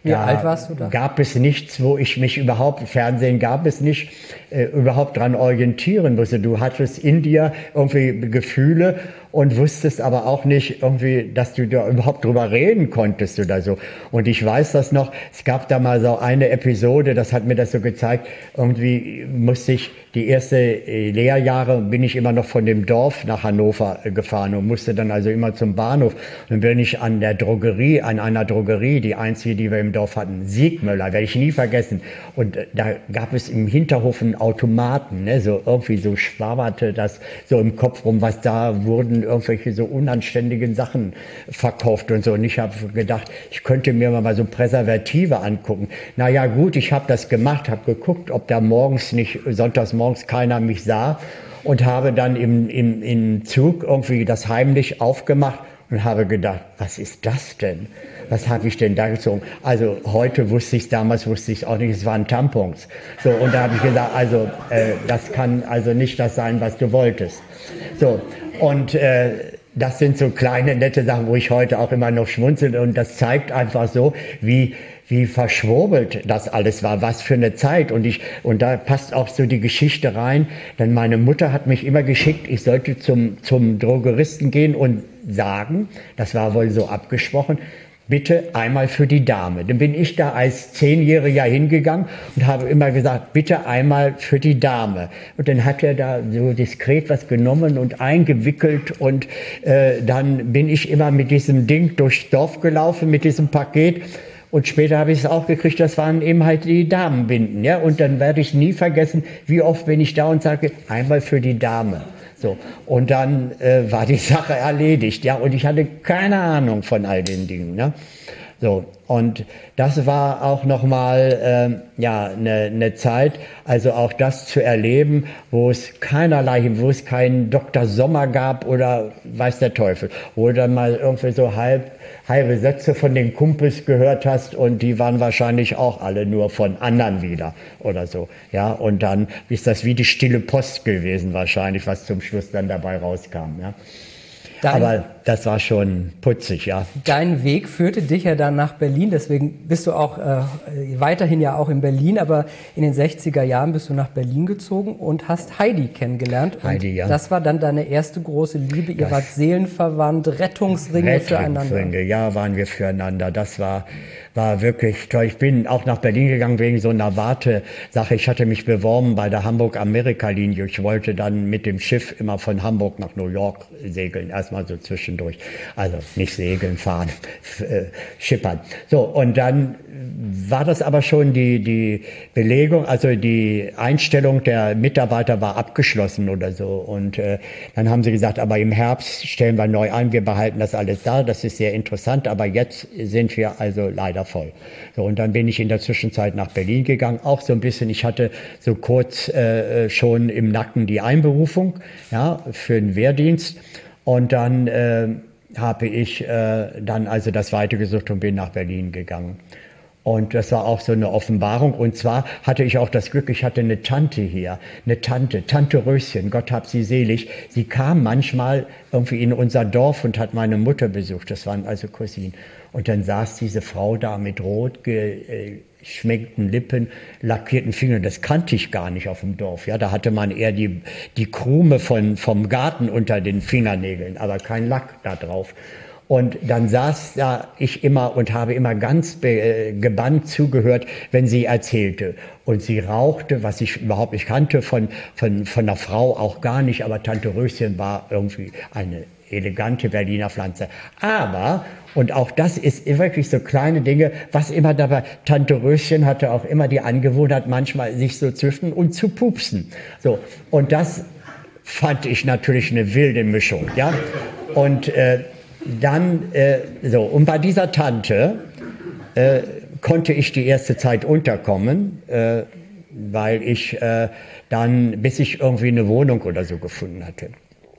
Wie da alt warst du da? Gab es nichts, wo ich mich überhaupt, Fernsehen gab es nicht, äh, überhaupt dran orientieren musste. Du hattest in dir irgendwie Gefühle und wusstest aber auch nicht irgendwie, dass du da überhaupt drüber reden konntest oder so. Und ich weiß das noch, es gab da mal so eine Episode, das hat mir das so gezeigt, irgendwie musste ich die erste Lehrjahre, bin ich immer noch von dem Dorf nach Hannover gefahren und musste dann also immer zum Bahnhof. Und dann bin ich an der Drogerie, an einer Drogerie, die einzige, die wir im Dorf hatten, Siegmüller, werde ich nie vergessen. Und da gab es im Hinterhof einen Automaten, ne, so irgendwie so schwabberte das so im Kopf rum, was da wurden irgendwelche so unanständigen Sachen verkauft und so. Und ich habe gedacht, ich könnte mir mal so Präservative angucken. Naja gut, ich habe das gemacht, habe geguckt, ob da morgens nicht, sonntags morgens keiner mich sah und habe dann im, im, im Zug irgendwie das heimlich aufgemacht und habe gedacht, was ist das denn? Was habe ich denn da gezogen? Also heute wusste ich es, damals wusste ich es auch nicht, es waren Tampons. So, und da habe ich gesagt, also äh, das kann also nicht das sein, was du wolltest. So, und äh, das sind so kleine, nette Sachen, wo ich heute auch immer noch schmunzel, und das zeigt einfach so, wie wie verschwurbelt das alles war, was für eine Zeit. Und ich, und da passt auch so die Geschichte rein, denn meine Mutter hat mich immer geschickt, ich sollte zum, zum Drogeristen gehen und sagen, das war wohl so abgesprochen, bitte einmal für die Dame. Dann bin ich da als Zehnjähriger hingegangen und habe immer gesagt, bitte einmal für die Dame. Und dann hat er da so diskret was genommen und eingewickelt, und äh, dann bin ich immer mit diesem Ding durchs Dorf gelaufen, mit diesem Paket. Und später habe ich es auch gekriegt, das waren eben halt die Damenbinden, ja. Und dann werde ich nie vergessen, wie oft bin ich da und sage, einmal für die Dame. So. Und dann äh, war die Sache erledigt, ja. Und ich hatte keine Ahnung von all den Dingen, ne. So. Und das war auch nochmal, äh, ja, eine ne Zeit, also auch das zu erleben, wo es keinerlei, wo es keinen Doktor Sommer gab oder weiß der Teufel, wo du dann mal irgendwie so halb, halbe Sätze von den Kumpels gehört hast, und die waren wahrscheinlich auch alle nur von anderen wieder oder so, ja. Und dann ist das wie die stille Post gewesen wahrscheinlich, was zum Schluss dann dabei rauskam, ja. Dein, Aber das war schon putzig, ja. Dein Weg führte dich ja dann nach Berlin, deswegen bist du auch äh, weiterhin ja auch in Berlin, aber in den sechziger Jahren bist du nach Berlin gezogen und hast Heidi kennengelernt. Heidi, ja. Das war dann deine erste große Liebe, ihr das wart seelenverwandt, Rettungsringe, Rettungsringe füreinander. Ja, waren wir füreinander, das war... war wirklich toll. Ich bin auch nach Berlin gegangen wegen so einer Wartesache. Ich hatte mich beworben bei der Hamburg-Amerika-Linie. Ich wollte dann mit dem Schiff immer von Hamburg nach New York segeln. Erstmal so zwischendurch. Also nicht segeln, fahren, äh, schippern. So, und dann war das aber schon die, die Belegung, also die Einstellung der Mitarbeiter war abgeschlossen oder so. Und äh, dann haben sie gesagt, aber im Herbst stellen wir neu ein, wir behalten das alles da. Das ist sehr interessant, aber jetzt sind wir also leider voll. So, und dann bin ich in der Zwischenzeit nach Berlin gegangen, auch so ein bisschen, ich hatte so kurz äh, schon im Nacken die Einberufung, ja, für den Wehrdienst, und dann äh, habe ich äh, dann also das weitergesucht und bin nach Berlin gegangen. Und das war auch so eine Offenbarung. Und zwar hatte ich auch das Glück, ich hatte eine Tante hier, eine Tante, Tante Röschen, Gott hab sie selig. Sie kam manchmal irgendwie in unser Dorf und hat meine Mutter besucht. Das waren also Cousinen. Und dann saß diese Frau da mit rot geschminkten Lippen, lackierten Fingern. Das kannte ich gar nicht auf dem Dorf. Ja, da hatte man eher die, die Krume von, vom Garten unter den Fingernägeln, aber kein Lack da drauf. Und dann saß da ich immer und habe immer ganz be- gebannt zugehört, wenn sie erzählte. Und sie rauchte, was ich überhaupt nicht kannte, von, von, von einer Frau auch gar nicht. Aber Tante Röschen war irgendwie eine elegante Berliner Pflanze. Aber, und auch das ist wirklich so kleine Dinge, was immer dabei, Tante Röschen hatte auch immer die Angewohnheit, manchmal sich so zu öffnen und zu pupsen. So. Und das fand ich natürlich eine wilde Mischung, ja. Und, äh, Dann, äh, so, und bei dieser Tante äh, konnte ich die erste Zeit unterkommen, äh, weil ich äh, dann, bis ich irgendwie eine Wohnung oder so gefunden hatte.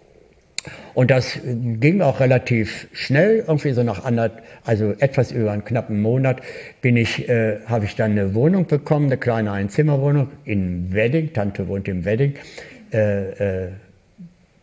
Und das ging auch relativ schnell, irgendwie so nach anderthalb, also etwas über einen knappen Monat, bin ich, äh, habe ich dann eine Wohnung bekommen, eine kleine Einzimmerwohnung in Wedding, Tante wohnt im Wedding, äh, äh,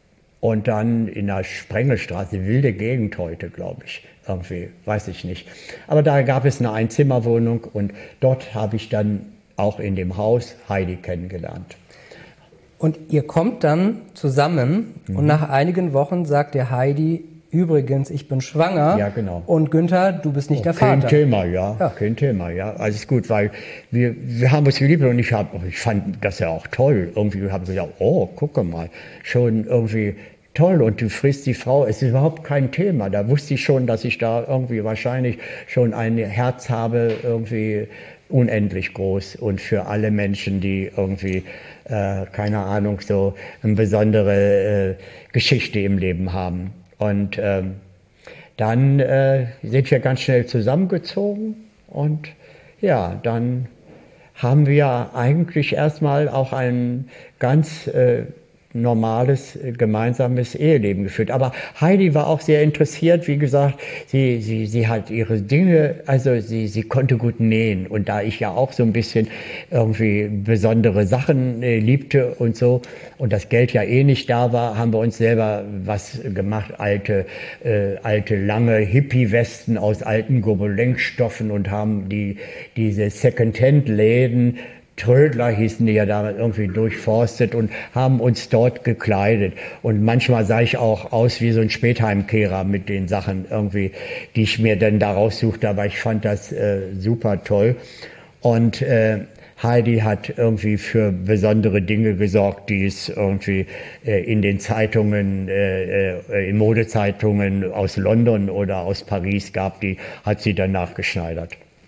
Und dann in der Sprengelstraße, wilde Gegend heute, glaube ich, irgendwie, weiß ich nicht. Aber da gab es eine Einzimmerwohnung und dort habe ich dann auch in dem Haus Heidi kennengelernt. Und ihr kommt dann zusammen mhm. und nach einigen Wochen sagt der Heidi, übrigens, ich bin schwanger. Ja, genau. Und Günther, du bist nicht oh, der kein Vater. Kein Thema, ja, ja. Kein Thema, ja. Alles gut, weil wir, wir haben uns geliebt und ich, hab, ich fand das ja auch toll. Irgendwie habe ich gesagt, oh, gucke mal, schon irgendwie toll und du frisst die Frau, es ist überhaupt kein Thema. Da wusste ich schon, dass ich da irgendwie wahrscheinlich schon ein Herz habe, irgendwie unendlich groß und für alle Menschen, die irgendwie, äh, keine Ahnung, so eine besondere äh, Geschichte im Leben haben. Und ähm, dann äh, sind wir ganz schnell zusammengezogen und ja, dann haben wir eigentlich erstmal auch ein ganz äh, normales äh, gemeinsames Eheleben geführt. Aber Heidi war auch sehr interessiert, wie gesagt, sie, sie, sie hat ihre Dinge, also sie, sie konnte gut nähen. Und da ich ja auch so ein bisschen irgendwie besondere Sachen äh, liebte und so und das Geld ja eh nicht da war, haben wir uns selber was gemacht, alte, äh, alte lange Hippie-Westen aus alten Gobelenstoffen und haben die, diese Second-Hand-Läden, Trödler hießen die ja damals, irgendwie durchforstet und haben uns dort gekleidet. Und manchmal sah ich auch aus wie so ein Spätheimkehrer mit den Sachen irgendwie, die ich mir dann da raussuchte. Aber ich fand das äh, super toll. Und äh, Heidi hat irgendwie für besondere Dinge gesorgt, die es irgendwie äh, in den Zeitungen, äh, äh, in Modezeitungen aus London oder aus Paris gab, die hat sie dann nachgeschneidert.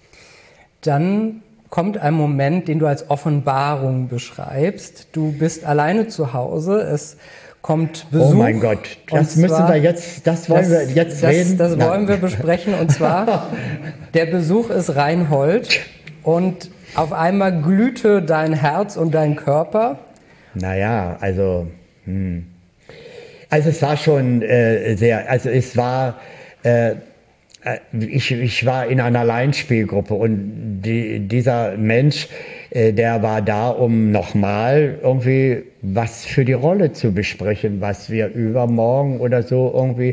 Dann kommt ein Moment, den du als Offenbarung beschreibst. Du bist alleine zu Hause, es kommt Besuch. Oh mein Gott, das müssen zwar, wir jetzt, das wollen das, wir jetzt das, reden. Das wollen Nein. wir besprechen und zwar, der Besuch ist Reinhold und auf einmal glühte dein Herz und dein Körper. Naja, also, hm. also es war schon äh, sehr, also es war, äh, Ich, ich war in einer Laienspielgruppe und die, dieser Mensch, äh, der war da, um nochmal irgendwie was für die Rolle zu besprechen, was wir übermorgen oder so irgendwie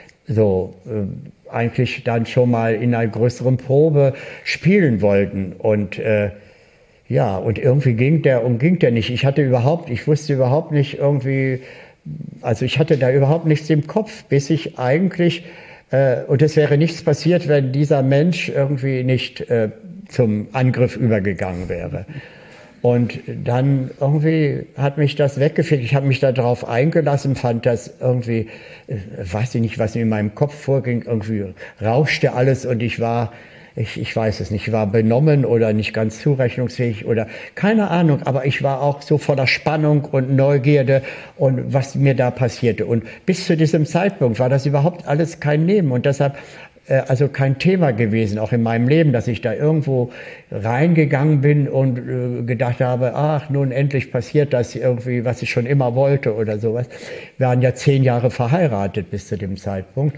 so äh, eigentlich dann schon mal in einer größeren Probe spielen wollten. Und äh, ja, und irgendwie ging der und ging der nicht. Ich hatte überhaupt, ich wusste überhaupt nicht irgendwie, also ich hatte da überhaupt nichts im Kopf, bis ich eigentlich und es wäre nichts passiert, wenn dieser Mensch irgendwie nicht äh, zum Angriff übergegangen wäre. Und dann irgendwie hat mich das weggefegt. Ich habe mich darauf eingelassen, fand das irgendwie, äh, weiß ich nicht, was mir in meinem Kopf vorging, irgendwie rauschte alles und ich war, ich, ich weiß es nicht, ich war benommen oder nicht ganz zurechnungsfähig oder keine Ahnung, aber ich war auch so voller Spannung und Neugierde und was mir da passierte. Und bis zu diesem Zeitpunkt war das überhaupt alles kein Leben und deshalb äh, also kein Thema gewesen, auch in meinem Leben, dass ich da irgendwo reingegangen bin und äh, gedacht habe, ach, nun endlich passiert das irgendwie, was ich schon immer wollte oder sowas. Wir waren ja zehn Jahre verheiratet bis zu dem Zeitpunkt.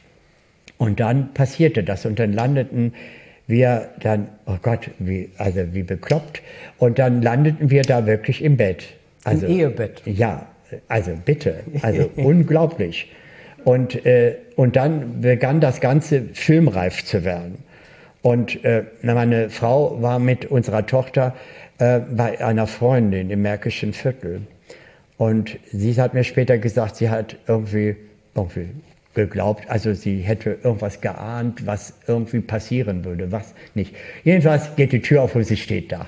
Und dann passierte das und dann landeten wir dann, oh Gott, wie, also wie bekloppt, und dann landeten wir da wirklich im Bett. Also, Im Ehebett? Ja, also bitte, also unglaublich. Und, äh, und dann begann das Ganze filmreif zu werden. Und äh, meine Frau war mit unserer Tochter äh, bei einer Freundin im Märkischen Viertel. Und sie hat mir später gesagt, sie hat irgendwie, irgendwie geglaubt, also sie hätte irgendwas geahnt, was irgendwie passieren würde, was nicht. Jedenfalls geht die Tür auf und sie steht da.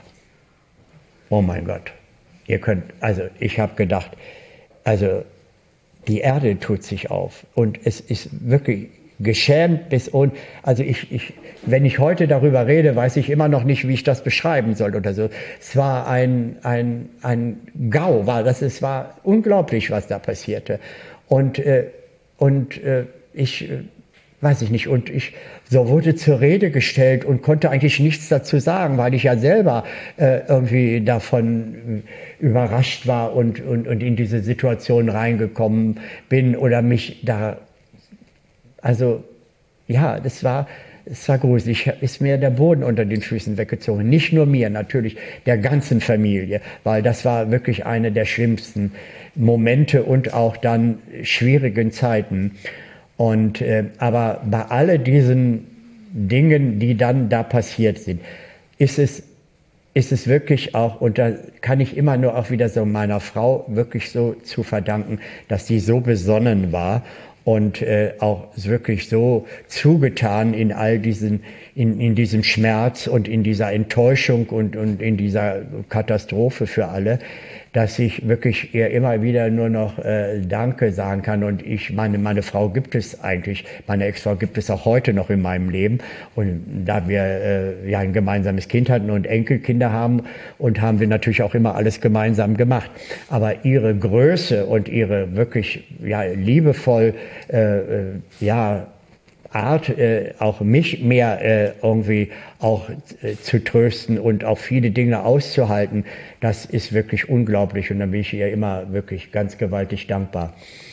Oh mein Gott, ihr könnt, also ich habe gedacht, also die Erde tut sich auf und es ist wirklich geschämt bis und, also ich, ich, wenn ich heute darüber rede, weiß ich immer noch nicht, wie ich das beschreiben soll oder so. Es war ein, ein, ein GAU, war das, es war unglaublich, was da passierte. Und äh, Und äh, ich, äh, weiß ich nicht, und ich so wurde zur Rede gestellt und konnte eigentlich nichts dazu sagen, weil ich ja selber äh, irgendwie davon äh, überrascht war und, und, und in diese Situation reingekommen bin oder mich da, also ja, das war es war gruselig, ist mir der Boden unter den Füßen weggezogen. Nicht nur mir, natürlich der ganzen Familie, weil das war wirklich eine der schlimmsten Momente und auch dann schwierigen Zeiten. Und, äh, aber bei all diesen Dingen, die dann da passiert sind, ist es, ist es wirklich auch, und da kann ich immer nur auch wieder so meiner Frau wirklich so zu verdanken, dass sie so besonnen war und äh, auch wirklich so zugetan in all diesen, in, in diesem Schmerz und in dieser Enttäuschung und, und in dieser Katastrophe für alle, dass ich wirklich ihr immer wieder nur noch äh, Danke sagen kann. Und ich meine, meine Frau gibt es eigentlich, meine Ex-Frau gibt es auch heute noch in meinem Leben. Und da wir äh, ja ein gemeinsames Kind hatten und Enkelkinder haben, und haben wir natürlich auch immer alles gemeinsam gemacht. Aber ihre Größe und ihre wirklich ja liebevoll äh, ja Art, äh, auch mich mehr äh, irgendwie auch äh, zu trösten und auch viele Dinge auszuhalten, das ist wirklich unglaublich, und da bin ich ihr immer wirklich ganz gewaltig dankbar.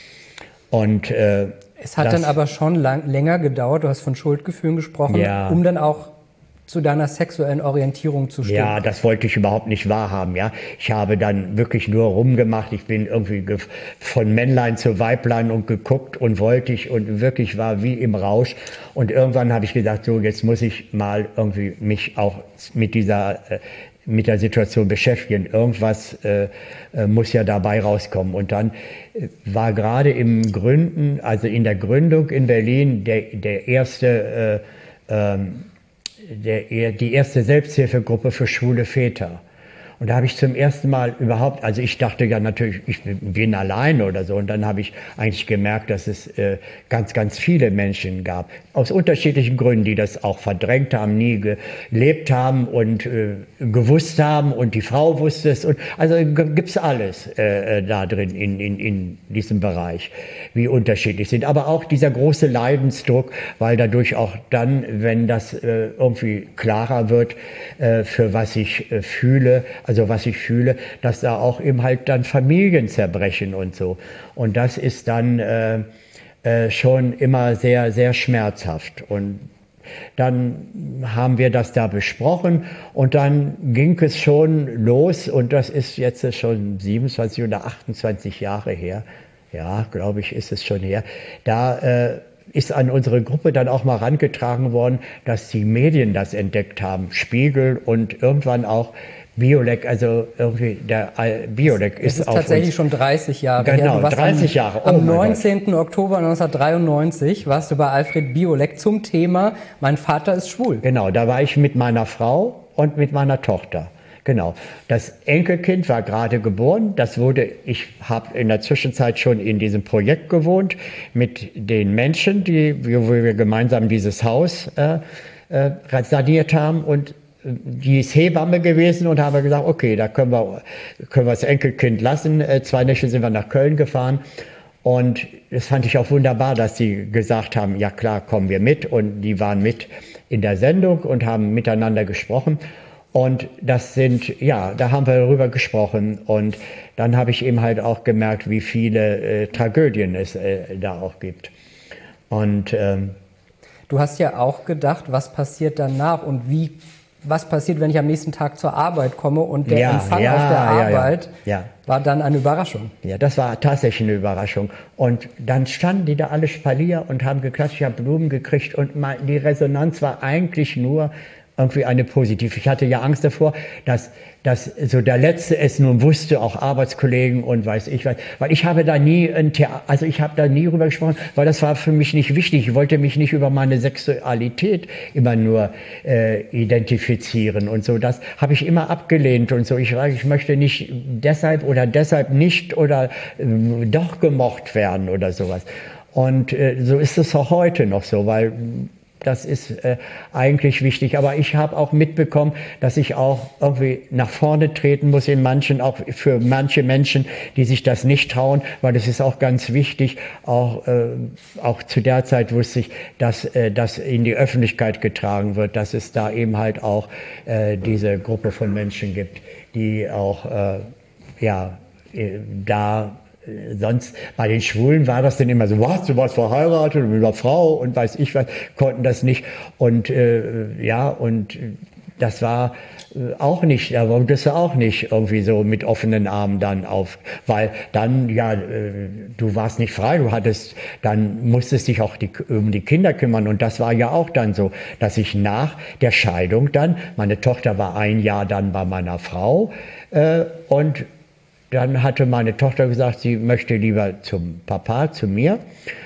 Und äh, es hat das, dann aber schon lang, länger gedauert, du hast von Schuldgefühlen gesprochen, ja, um dann auch zu deiner sexuellen Orientierung zu stehen. Ja, das wollte ich überhaupt nicht wahrhaben, ja. Ich habe dann wirklich nur rumgemacht. Ich bin irgendwie von Männlein zu Weiblein und geguckt und wollte ich und wirklich war wie im Rausch. Und irgendwann habe ich gedacht, so, jetzt muss ich mal irgendwie mich auch mit dieser, mit der Situation beschäftigen. Irgendwas äh, muss ja dabei rauskommen. Und dann war gerade im Gründen, also in der Gründung in Berlin, der, der erste, äh, ähm, Der, die erste Selbsthilfegruppe für schwule Väter. Und da habe ich zum ersten Mal überhaupt, also ich dachte ja natürlich, ich bin alleine oder so. Und dann habe ich eigentlich gemerkt, dass es äh, ganz, ganz viele Menschen gab, aus unterschiedlichen Gründen, die das auch verdrängt haben, nie gelebt haben und äh, gewusst haben. Und die Frau wusste es. Und also gibt's alles äh, da drin in, in, in diesem Bereich, wie unterschiedlich sind. Aber auch dieser große Leidensdruck, weil dadurch auch dann, wenn das äh, irgendwie klarer wird, äh, für was ich äh, fühle, also was ich fühle, dass da auch eben halt dann Familien zerbrechen und so. Und das ist dann äh, äh, schon immer sehr, sehr schmerzhaft. Und dann haben wir das da besprochen und dann ging es schon los, und das ist jetzt schon siebenundzwanzig oder achtundzwanzig Jahre her. Ja, glaube ich, ist es schon her. Da äh, ist an unsere Gruppe dann auch mal herangetragen worden, dass die Medien das entdeckt haben, Spiegel und irgendwann auch Biolek, also irgendwie der äh, Biolek ist, es ist auf tatsächlich uns. schon dreißig Jahre Genau, her. Du warst dreißig am, Jahre. Oh am mein neunzehnten Oktober neunzehnhundertdreiundneunzig warst du bei Alfred Biolek zum Thema Mein Vater ist schwul. Genau, da war ich mit meiner Frau und mit meiner Tochter. Genau. Das Enkelkind war gerade geboren. Das wurde, ich habe in der Zwischenzeit schon in diesem Projekt gewohnt mit den Menschen, die, wo wir gemeinsam dieses Haus äh, äh, saniert haben, und die ist Hebamme gewesen und haben gesagt, okay, da können wir, können wir das Enkelkind lassen. Zwei Nächte sind wir nach Köln gefahren. Und das fand ich auch wunderbar, dass sie gesagt haben, ja klar, kommen wir mit. Und die waren mit in der Sendung und haben miteinander gesprochen. Und das sind, ja, da haben wir darüber gesprochen. Und dann habe ich eben halt auch gemerkt, wie viele äh, Tragödien es äh, da auch gibt. Und ähm, du hast ja auch gedacht, was passiert danach und wie was passiert, wenn ich am nächsten Tag zur Arbeit komme, und der ja, Empfang ja, auf der ja, Arbeit ja, ja. war dann eine Überraschung. Ja, das war tatsächlich eine Überraschung. Und dann standen die da alle Spalier und haben geklatscht, ich habe Blumen gekriegt, und die Resonanz war eigentlich nur irgendwie eine positive. Ich hatte ja Angst davor, dass, dass so der Letzte es nun wusste, auch Arbeitskollegen und weiß ich was. Weil ich habe da nie ein Theater, also ich habe da nie drüber gesprochen, weil das war für mich nicht wichtig. Ich wollte mich nicht über meine Sexualität immer nur äh, identifizieren und so. Das habe ich immer abgelehnt und so. Ich, ich möchte nicht deshalb oder deshalb nicht oder äh, doch gemocht werden oder sowas. Und äh, so ist es auch heute noch so, weil das ist äh, eigentlich wichtig. Aber ich habe auch mitbekommen, dass ich auch irgendwie nach vorne treten muss in manchen, auch für manche Menschen, die sich das nicht trauen, weil das ist auch ganz wichtig. Auch, äh, auch zu der Zeit wusste ich, dass äh, das in die Öffentlichkeit getragen wird, dass es da eben halt auch äh, diese Gruppe von Menschen gibt, die auch äh, ja, äh, da sonst bei den Schwulen war das dann immer so, was, du warst verheiratet und mit einer Frau und weiß ich was, konnten das nicht. Und äh, ja, und das war auch nicht, da wolltest du auch nicht irgendwie so mit offenen Armen dann auf, weil dann, ja, du warst nicht frei, du hattest, dann musstest dich auch die, um die Kinder kümmern und das war ja auch dann so, dass ich nach der Scheidung dann, meine Tochter war ein Jahr dann bei meiner Frau äh, und dann hatte meine Tochter gesagt, sie möchte lieber zum Papa, zu mir.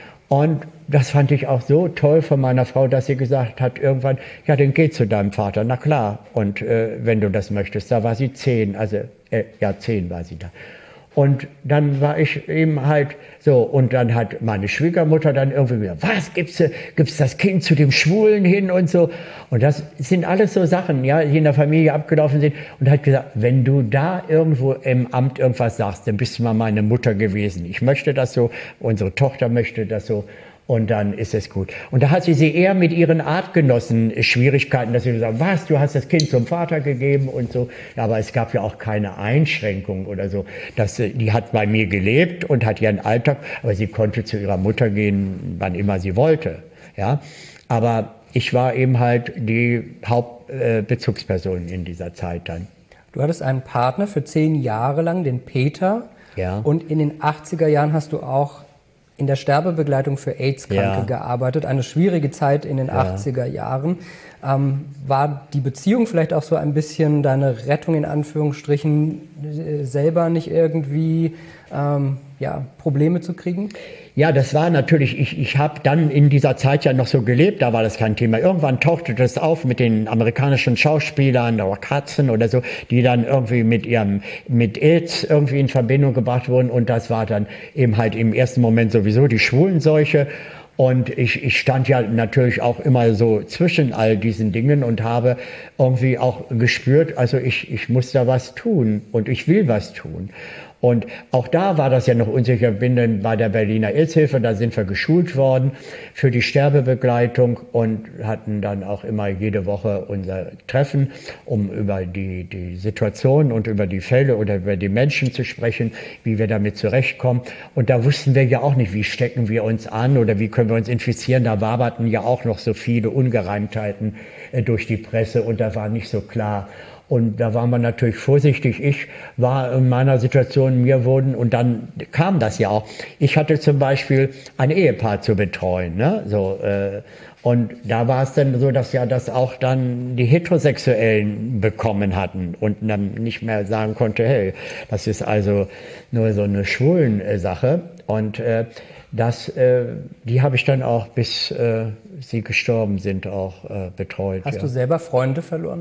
Und das fand ich auch so toll von meiner Frau, dass sie gesagt hat irgendwann, ja, dann geh zu deinem Vater, na klar. Und äh, wenn du das möchtest, da war sie zehn, also äh, ja, zehn war sie da. Und dann war ich eben halt so, und dann hat meine Schwiegermutter dann irgendwie gesagt, was, gibst du, gibst das Kind zu dem Schwulen hin und so. Und das sind alles so Sachen, ja, die in der Familie abgelaufen sind. Und hat gesagt, wenn du da irgendwo im Amt irgendwas sagst, dann bist du mal meine Mutter gewesen. Ich möchte das so, unsere Tochter möchte das so. Und dann ist es gut. Und da hat sie sie eher mit ihren Artgenossen Schwierigkeiten, dass sie gesagt, was, du hast das Kind zum Vater gegeben und so. Aber es gab ja auch keine Einschränkung oder so. Das, die hat bei mir gelebt und hat ihren Alltag, aber sie konnte zu ihrer Mutter gehen, wann immer sie wollte. Ja, aber ich war eben halt die Hauptbezugsperson in dieser Zeit dann. Du hattest einen Partner für zehn Jahre lang, den Peter. Ja. Und in den achtziger Jahren hast du auch in der Sterbebegleitung für AIDS-Kranke ja. gearbeitet. Eine schwierige Zeit in den ja. achtziger Jahren. Ähm, war die Beziehung vielleicht auch so ein bisschen deine Rettung in Anführungsstrichen, äh, selber nicht irgendwie ähm, ja, Probleme zu kriegen? Ja, das war natürlich, ich, ich habe dann in dieser Zeit ja noch so gelebt, da war das kein Thema. Irgendwann tauchte das auf mit den amerikanischen Schauspielern oder Katzen oder so, die dann irgendwie mit ihrem, mit AIDS irgendwie in Verbindung gebracht wurden und das war dann eben halt im ersten Moment sowieso die Schwulenseuche. Und ich, ich stand ja natürlich auch immer so zwischen all diesen Dingen und habe irgendwie auch gespürt, also ich, ich muss da was tun und ich will was tun. Und auch da war das ja noch unsicher. Bin dann bei der Berliner AIDS-Hilfe, da sind wir geschult worden für die Sterbebegleitung und hatten dann auch immer jede Woche unser Treffen, um über die, die Situation und über die Fälle oder über die Menschen zu sprechen, wie wir damit zurechtkommen. Und da wussten wir ja auch nicht, wie stecken wir uns an oder wie können wir uns infizieren. Da waberten ja auch noch so viele Ungereimtheiten äh, durch die Presse und da war nicht so klar. Und da war man natürlich vorsichtig. Ich war in meiner Situation, mir wurden, und dann kam das ja auch. Ich hatte zum Beispiel ein Ehepaar zu betreuen, ne? So, äh, und da war es dann so, dass ja das auch dann die Heterosexuellen bekommen hatten und dann nicht mehr sagen konnte, hey, das ist also nur so eine schwulen äh, Sache. Und äh, das, äh, die habe ich dann auch, bis äh, sie gestorben sind, auch äh, betreut. Hast ja. du selber Freunde verloren?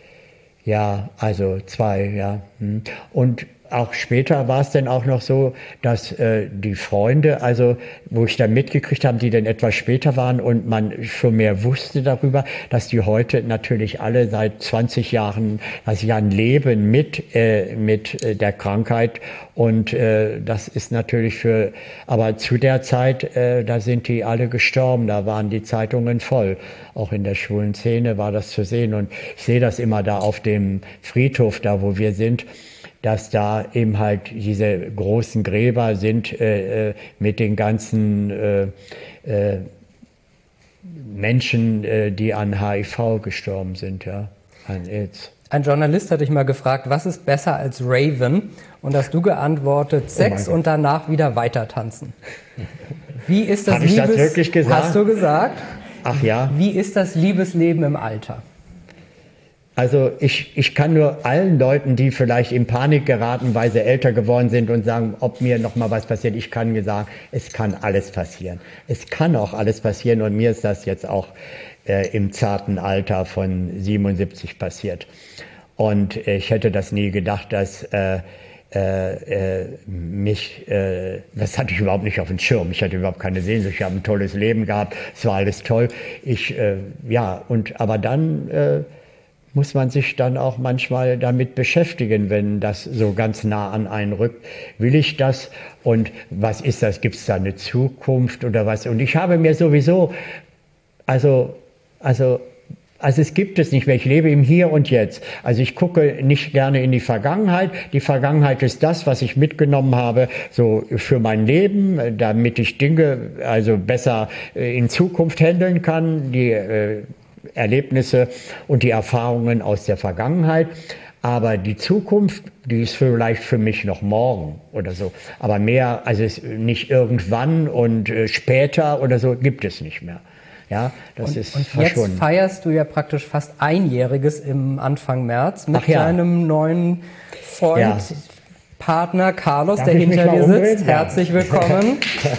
Ja, also zwei, ja. Und auch später war es dann auch noch so, dass äh, die Freunde, also wo ich dann mitgekriegt habe, die dann etwas später waren und man schon mehr wusste darüber, dass die heute natürlich alle seit zwanzig Jahren, also Jahren leben mit äh, mit äh, der Krankheit und äh, das ist natürlich für, aber zu der Zeit, äh, da sind die alle gestorben, da waren die Zeitungen voll. Auch in der schwulen Szene war das zu sehen und ich sehe das immer da auf dem Friedhof, da wo wir sind, dass da eben halt diese großen Gräber sind äh, äh, mit den ganzen äh, äh, Menschen, äh, die an H I V gestorben sind, ja, an AIDS. Ein Journalist hat dich mal gefragt, was ist besser als Raven? Und hast du geantwortet, Sex oh und danach wieder weiter tanzen. Wie ist das Hab ich Liebes... das wirklich gesagt? Hast du gesagt? Ach ja. Wie ist das Liebesleben im Alter? Also ich, ich kann nur allen Leuten, die vielleicht in Panik geraten, weil sie älter geworden sind und sagen, ob mir noch mal was passiert, ich kann mir sagen, es kann alles passieren. Es kann auch alles passieren und mir ist das jetzt auch äh, im zarten Alter von siebenundsiebzig passiert. Und ich hätte das nie gedacht, dass äh, äh, äh, mich, äh, das hatte ich überhaupt nicht auf dem Schirm. Ich hatte überhaupt keine Sehnsucht. Ich habe ein tolles Leben gehabt. Es war alles toll. Ich, äh, ja, und aber dann äh, muss man sich dann auch manchmal damit beschäftigen, wenn das so ganz nah an einen rückt. Will ich das? Und was ist das? Gibt es da eine Zukunft oder was? Und ich habe mir sowieso, also, also Also es gibt es nicht mehr. Ich lebe im Hier und Jetzt. Also ich gucke nicht gerne in die Vergangenheit. Die Vergangenheit ist das, was ich mitgenommen habe, so für mein Leben, damit ich Dinge also besser in Zukunft handeln kann, die äh, Erlebnisse und die Erfahrungen aus der Vergangenheit. Aber die Zukunft, die ist vielleicht für mich noch morgen oder so. Aber mehr, also es nicht irgendwann und äh, später oder so, gibt es nicht mehr. Ja, das und, ist und verschwunden. Jetzt feierst du ja praktisch fast einjähriges im Anfang März mit ja. deinem neuen Freund, ja. Partner Carlos, Darf der hinter dir umdrehen? sitzt. Ja. Herzlich willkommen.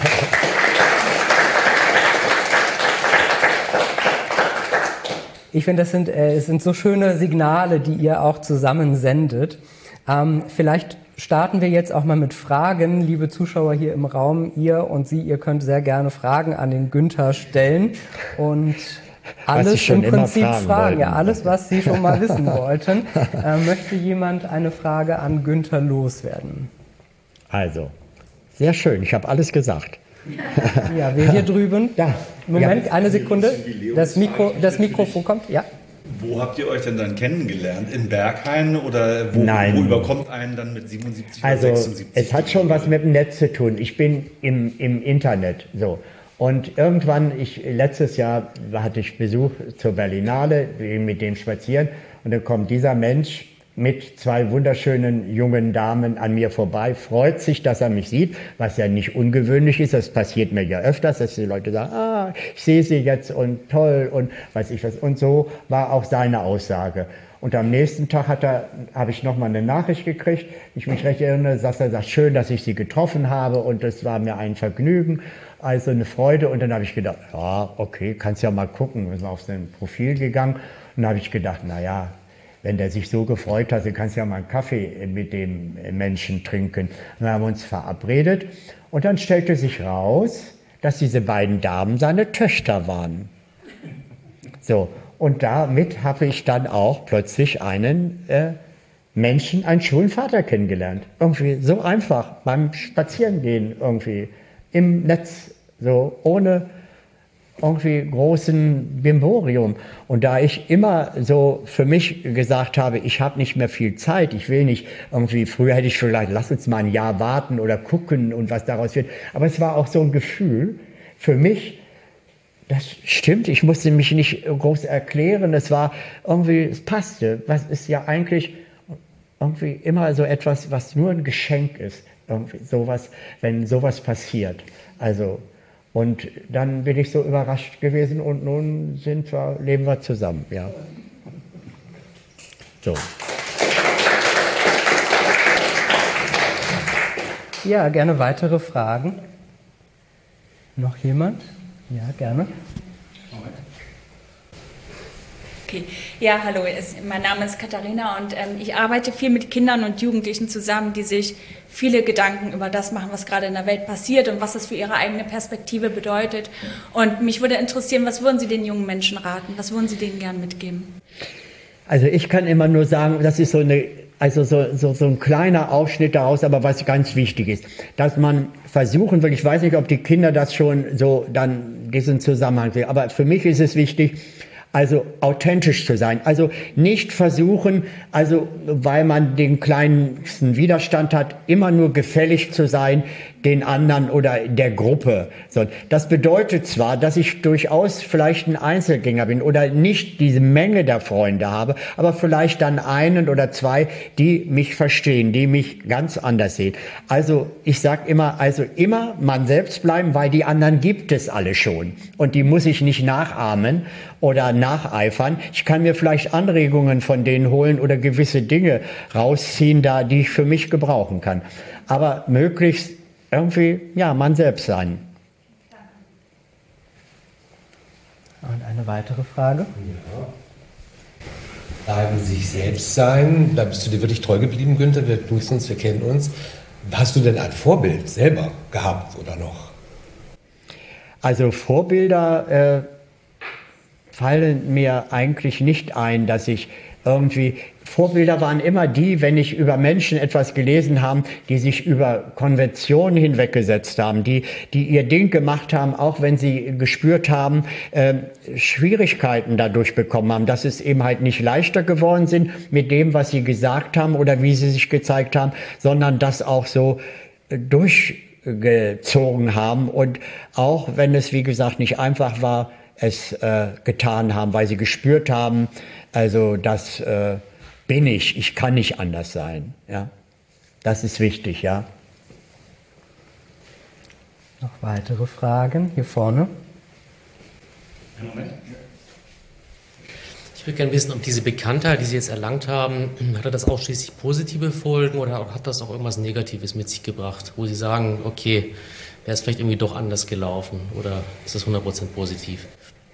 Ich finde, das sind, äh, es sind so schöne Signale, die ihr auch zusammen sendet. Ähm, vielleicht starten wir jetzt auch mal mit Fragen. Liebe Zuschauer hier im Raum, ihr und Sie, ihr könnt sehr gerne Fragen an den Günther stellen. Und alles im Prinzip fragen, fragen. Ja, alles, was Sie schon mal wissen wollten. Äh, möchte jemand eine Frage an Günther loswerden? Also, sehr schön, ich habe alles gesagt. Ja, wir hier drüben. Ja. Moment, ja. eine Sekunde. Das, Mikro, das Mikrofon kommt. Ja. Wo habt ihr euch denn dann kennengelernt? In Berghain oder wo, Nein. wo überkommt einen dann mit siebenundsiebzig also, oder sechsundsiebzig? Es hat schon was mit dem Netz zu tun. Ich bin im, im Internet so. Und irgendwann, ich, letztes Jahr hatte ich Besuch zur Berlinale, mit dem spazieren. Und dann kommt dieser Mensch mit zwei wunderschönen jungen Damen an mir vorbei, freut sich, dass er mich sieht, was ja nicht ungewöhnlich ist. Das passiert mir ja öfters, dass die Leute sagen, ah, ich sehe sie jetzt und toll und weiß ich was. Und so war auch seine Aussage. Und am nächsten Tag hat er, habe ich nochmal eine Nachricht gekriegt, ich mich recht erinnere, dass er sagt, schön, dass ich Sie getroffen habe und das war mir ein Vergnügen, also eine Freude. Und dann habe ich gedacht, ja, okay, kannst ja mal gucken. Wir sind auf sein Profil gegangen und dann habe ich gedacht, na ja, wenn der sich so gefreut hat, dann kannst du ja mal einen Kaffee mit dem Menschen trinken. Und dann haben wir uns verabredet und dann stellte sich raus, dass diese beiden Damen seine Töchter waren. So, und damit habe ich dann auch plötzlich einen äh, Menschen, einen schwulen Vater kennengelernt. Irgendwie so einfach, beim Spazierengehen irgendwie, im Netz, so ohne irgendwie großen Bimborium. Und da ich immer so für mich gesagt habe, ich habe nicht mehr viel Zeit, ich will nicht irgendwie, früher hätte ich vielleicht, lass uns mal ein Jahr warten oder gucken und was daraus wird. Aber es war auch so ein Gefühl für mich, das stimmt, ich musste mich nicht groß erklären, es war irgendwie, es passte. Was ist ja eigentlich irgendwie immer so etwas, was nur ein Geschenk ist. Irgendwie sowas, wenn sowas passiert. Also, und dann bin ich so überrascht gewesen und nun sind wir, leben wir zusammen, ja. So. Ja, gerne weitere Fragen. Noch jemand? Ja, gerne. Okay. Ja, hallo, es, mein Name ist Katharina und ähm, ich arbeite viel mit Kindern und Jugendlichen zusammen, die sich viele Gedanken über das machen, was gerade in der Welt passiert und was das für ihre eigene Perspektive bedeutet. Und mich würde interessieren, was würden Sie den jungen Menschen raten? Was würden Sie denen gern mitgeben? Also ich kann immer nur sagen, das ist so eine, also so, so, so ein kleiner Ausschnitt daraus, aber was ganz wichtig ist, dass man versuchen will, ich weiß nicht, ob die Kinder das schon so dann diesen Zusammenhang sehen, aber für mich ist es wichtig, also authentisch zu sein, also nicht versuchen, also weil man den kleinsten Widerstand hat, immer nur gefällig zu sein den anderen oder der Gruppe. So, das bedeutet zwar, dass ich durchaus vielleicht ein Einzelgänger bin oder nicht diese Menge der Freunde habe, aber vielleicht dann einen oder zwei, die mich verstehen, die mich ganz anders sehen. Also ich sage immer, also immer man selbst bleiben, weil die anderen gibt es alle schon und die muss ich nicht nachahmen oder nacheifern. Ich kann mir vielleicht Anregungen von denen holen oder gewisse Dinge rausziehen, da die ich für mich gebrauchen kann. Aber möglichst irgendwie, ja, man selbst sein. Und eine weitere Frage? Ja. Bleiben sich selbst sein. Da bist du dir wirklich treu geblieben, Günther. Wir duzen uns, wir kennen uns. Hast du denn ein Vorbild selber gehabt oder noch? Also Vorbilder äh, fallen mir eigentlich nicht ein, dass ich irgendwie. Vorbilder waren immer die, wenn ich über Menschen etwas gelesen habe, die sich über Konventionen hinweggesetzt haben, die, die ihr Ding gemacht haben, auch wenn sie gespürt haben, äh, Schwierigkeiten dadurch bekommen haben, dass es eben halt nicht leichter geworden sind mit dem, was sie gesagt haben oder wie sie sich gezeigt haben, sondern das auch so durchgezogen haben und auch wenn es, wie gesagt, nicht einfach war, es äh, getan haben, weil sie gespürt haben, also das äh, bin ich, ich kann nicht anders sein. Ja? Das ist wichtig, ja. Noch weitere Fragen hier vorne? Moment. Ich würde gerne wissen, ob diese Bekanntheit, die Sie jetzt erlangt haben, hat das ausschließlich positive Folgen oder hat das auch irgendwas Negatives mit sich gebracht, wo Sie sagen, okay, wäre es vielleicht irgendwie doch anders gelaufen oder ist das hundert Prozent positiv?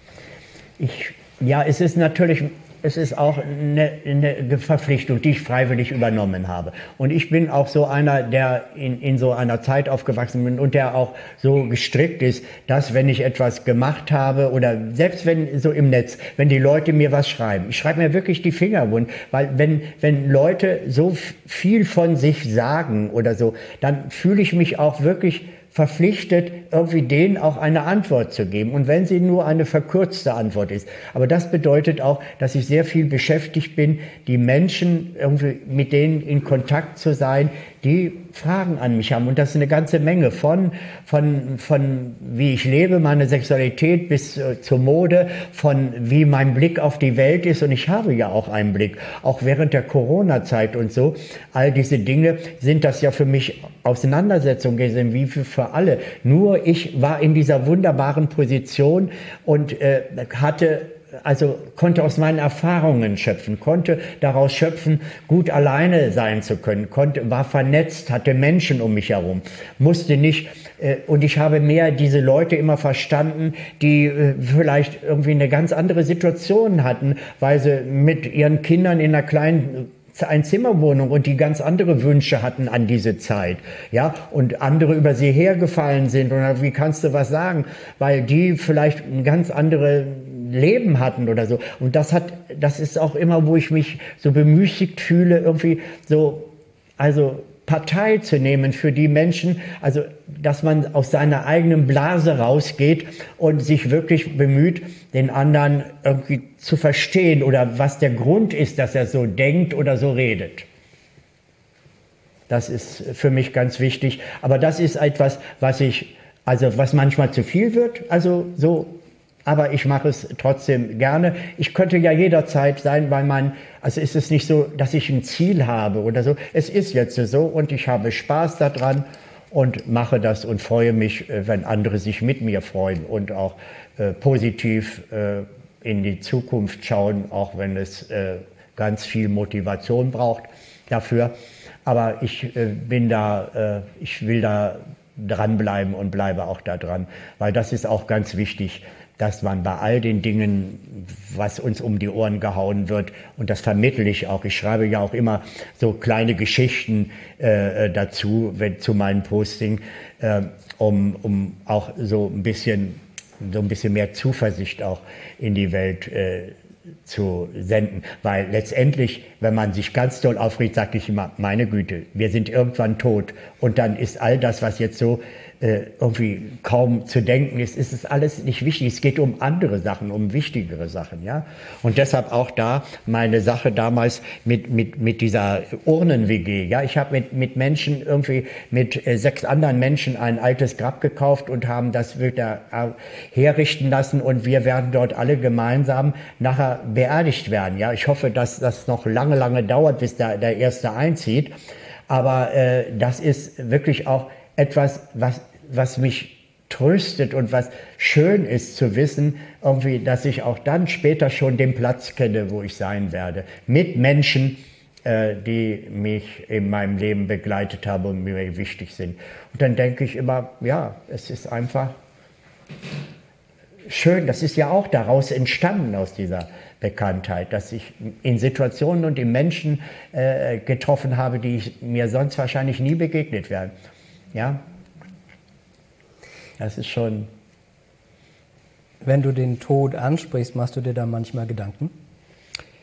Ich, ja, es ist natürlich, es ist auch eine, eine Verpflichtung, die ich freiwillig übernommen habe. Und ich bin auch so einer, der in, in so einer Zeit aufgewachsen bin und der auch so gestrickt ist, dass wenn ich etwas gemacht habe oder selbst wenn so im Netz, wenn die Leute mir was schreiben, ich schreibe mir wirklich die Finger wund, weil wenn, wenn Leute so viel von sich sagen oder so, dann fühle ich mich auch wirklich verpflichtet, irgendwie denen auch eine Antwort zu geben. Und wenn sie nur eine verkürzte Antwort ist. Aber das bedeutet auch, dass ich sehr viel beschäftigt bin, die Menschen irgendwie mit denen in Kontakt zu sein, die Fragen an mich haben. Und das ist eine ganze Menge von, von, von wie ich lebe, meine Sexualität bis äh, zur Mode, von wie mein Blick auf die Welt ist. Und ich habe ja auch einen Blick, auch während der Corona-Zeit und so. All diese Dinge sind das ja für mich Auseinandersetzungen gewesen, wie für alle. Nur ich war in dieser wunderbaren Position und äh, hatte also konnte aus meinen Erfahrungen schöpfen, konnte daraus schöpfen, gut alleine sein zu können, konnte, war vernetzt, hatte Menschen um mich herum, musste nicht, äh, und ich habe mehr diese Leute immer verstanden, die äh, vielleicht irgendwie eine ganz andere Situation hatten, weil sie mit ihren Kindern in einer kleinen Einzimmerwohnung und die ganz andere Wünsche hatten an diese Zeit, ja, und andere über sie hergefallen sind und wie kannst du was sagen, weil die vielleicht ein ganz andere Leben hatten oder so. Und das hat, das ist auch immer, wo ich mich so bemüßigt fühle, irgendwie so, also Partei zu nehmen für die Menschen, also dass man aus seiner eigenen Blase rausgeht und sich wirklich bemüht, den anderen irgendwie zu verstehen oder was der Grund ist, dass er so denkt oder so redet. Das ist für mich ganz wichtig. Aber das ist etwas, was ich, also was manchmal zu viel wird, also so. Aber ich mache es trotzdem gerne. Ich könnte ja jederzeit sein, weil man, also ist es nicht so, dass ich ein Ziel habe oder so. Es ist jetzt so und ich habe Spaß daran und mache das und freue mich, wenn andere sich mit mir freuen und auch äh, positiv äh, in die Zukunft schauen, auch wenn es äh, ganz viel Motivation braucht dafür. Aber ich äh, bin da, äh, ich will da dranbleiben und bleibe auch da dran, weil das ist auch ganz wichtig, dass man bei all den Dingen, was uns um die Ohren gehauen wird, und das vermittle ich auch, ich schreibe ja auch immer so kleine Geschichten äh, dazu, wenn, zu meinen Posting, äh, um, um auch so ein bisschen, so ein bisschen mehr Zuversicht auch in die Welt äh, zu senden. Weil letztendlich, wenn man sich ganz doll aufregt, sage ich immer, meine Güte, wir sind irgendwann tot. Und dann ist all das, was jetzt so äh, irgendwie kaum zu denken ist, ist es alles nicht wichtig. Es geht um andere Sachen, um wichtigere Sachen, ja. Und deshalb auch da meine Sache damals mit, mit, mit dieser Urnen-W G, ja. Ich habe mit, mit Menschen irgendwie, mit äh, sechs anderen Menschen ein altes Grab gekauft und haben das wieder äh, herrichten lassen und wir werden dort alle gemeinsam nachher beerdigt werden, ja. Ich hoffe, dass das noch lange, lange dauert, bis der, der Erste einzieht. Aber äh, das ist wirklich auch etwas, was was mich tröstet und was schön ist zu wissen, irgendwie, dass ich auch dann später schon den Platz kenne, wo ich sein werde. Mit Menschen, äh, die mich in meinem Leben begleitet haben und mir wichtig sind. Und dann denke ich immer, ja, es ist einfach schön, das ist ja auch daraus entstanden, aus dieser Bekanntheit, dass ich in Situationen und in Menschen äh, getroffen habe, die ich, mir sonst wahrscheinlich nie begegnet wären. Ja. Das ist schon. Wenn du den Tod ansprichst, machst du dir da manchmal Gedanken?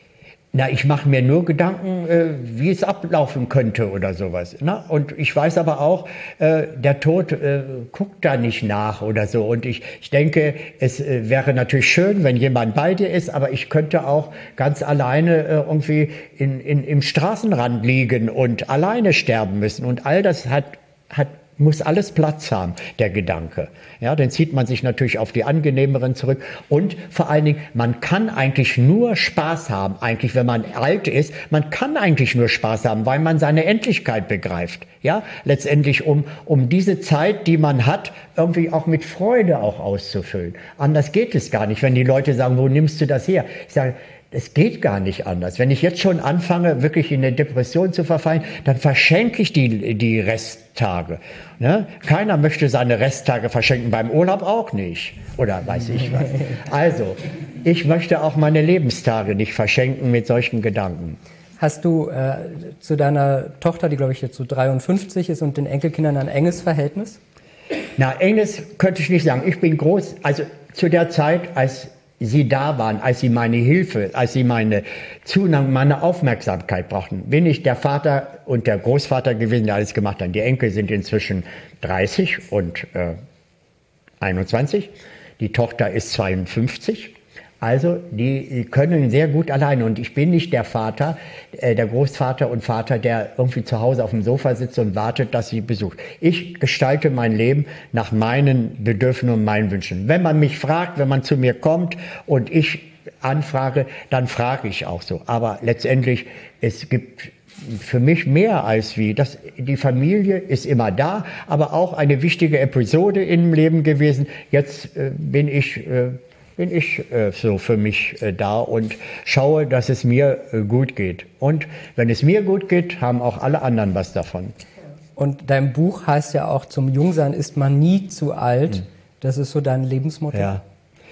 Na, ich mache mir nur Gedanken, äh, wie es ablaufen könnte oder sowas. Na? Und ich weiß aber auch, äh, der Tod äh, guckt da nicht nach oder so. Und ich, ich denke, es äh, wäre natürlich schön, wenn jemand bei dir ist, aber ich könnte auch ganz alleine äh, irgendwie in, in, im Straßenrand liegen und alleine sterben müssen. Und all das hat, hat muss alles Platz haben, der Gedanke. Ja, dann zieht man sich natürlich auf die angenehmeren zurück. Und vor allen Dingen, man kann eigentlich nur Spaß haben, eigentlich, wenn man alt ist, man kann eigentlich nur Spaß haben, weil man seine Endlichkeit begreift. Ja, letztendlich, um, um diese Zeit, die man hat, irgendwie auch mit Freude auch auszufüllen. Anders geht es gar nicht, wenn die Leute sagen, wo nimmst du das her? Ich sage, es geht gar nicht anders. Wenn ich jetzt schon anfange, wirklich in eine Depression zu verfallen, dann verschenke ich die, die Resttage. Ne? Keiner möchte seine Resttage verschenken, beim Urlaub auch nicht. Oder weiß ich was. Also, ich möchte auch meine Lebenstage nicht verschenken mit solchen Gedanken. Hast du äh, zu deiner Tochter, die glaube ich jetzt so dreiundfünfzig ist, und den Enkelkindern ein enges Verhältnis? Na, enges könnte ich nicht sagen. Ich bin groß, also zu der Zeit, als Sie da waren, als Sie meine Hilfe, als Sie meine Zunahme, meine Aufmerksamkeit brauchten, bin ich der Vater und der Großvater gewesen, der alles gemacht hat. Die Enkel sind inzwischen dreißig und äh, einundzwanzig. Die Tochter ist zweiundfünfzig. Also die können sehr gut alleine. Und ich bin nicht der Vater, äh, der Großvater und Vater, der irgendwie zu Hause auf dem Sofa sitzt und wartet, dass sie besucht. Ich gestalte mein Leben nach meinen Bedürfnissen und meinen Wünschen. Wenn man mich fragt, wenn man zu mir kommt und ich anfrage, dann frage ich auch so. Aber letztendlich, es gibt für mich mehr als wie. Das, die Familie ist immer da, aber auch eine wichtige Episode im Leben gewesen. Jetzt äh, bin ich... Äh, bin ich äh, so für mich äh, da und schaue, dass es mir äh, gut geht. Und wenn es mir gut geht, haben auch alle anderen was davon. Und dein Buch heißt ja auch, zum Jungsein ist man nie zu alt. Hm. Das ist so dein Lebensmotto? Ja,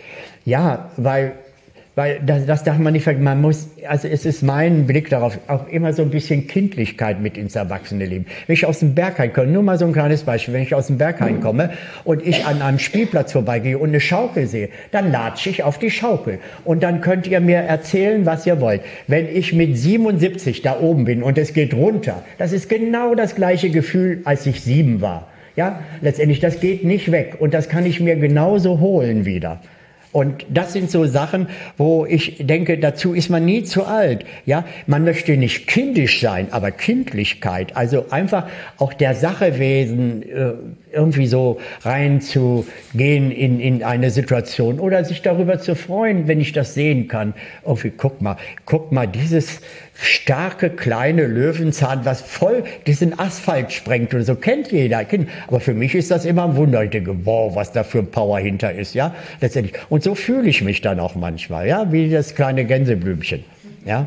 ja, weil... Weil das, das darf man nicht vergessen. Man muss, also es ist mein Blick darauf, auch immer so ein bisschen Kindlichkeit mit ins Erwachsene leben. Wenn ich aus dem Berghain komme, nur mal so ein kleines Beispiel, wenn ich aus dem Berghain komme und ich an einem Spielplatz vorbeigehe und eine Schaukel sehe, dann latsche ich auf die Schaukel. Und dann könnt ihr mir erzählen, was ihr wollt. Wenn ich mit siebenundsiebzig da oben bin und es geht runter, das ist genau das gleiche Gefühl, als ich sieben war. Ja, letztendlich, das geht nicht weg und das kann ich mir genauso holen wieder. Und das sind so Sachen, wo ich denke, dazu ist man nie zu alt. Ja, man möchte nicht kindisch sein, aber Kindlichkeit, also einfach auch der Sache wesen, irgendwie so reinzugehen in, in eine Situation oder sich darüber zu freuen, wenn ich das sehen kann. Irgendwie, guck mal, guck mal, dieses starke kleine Löwenzahn, was voll diesen Asphalt sprengt oder so, kennt jeder. Aber für mich ist das immer ein Wunder. Ich denke, wow, was da für ein Power hinter ist, ja, letztendlich. Und so fühle ich mich dann auch manchmal, ja, wie das kleine Gänseblümchen, ja.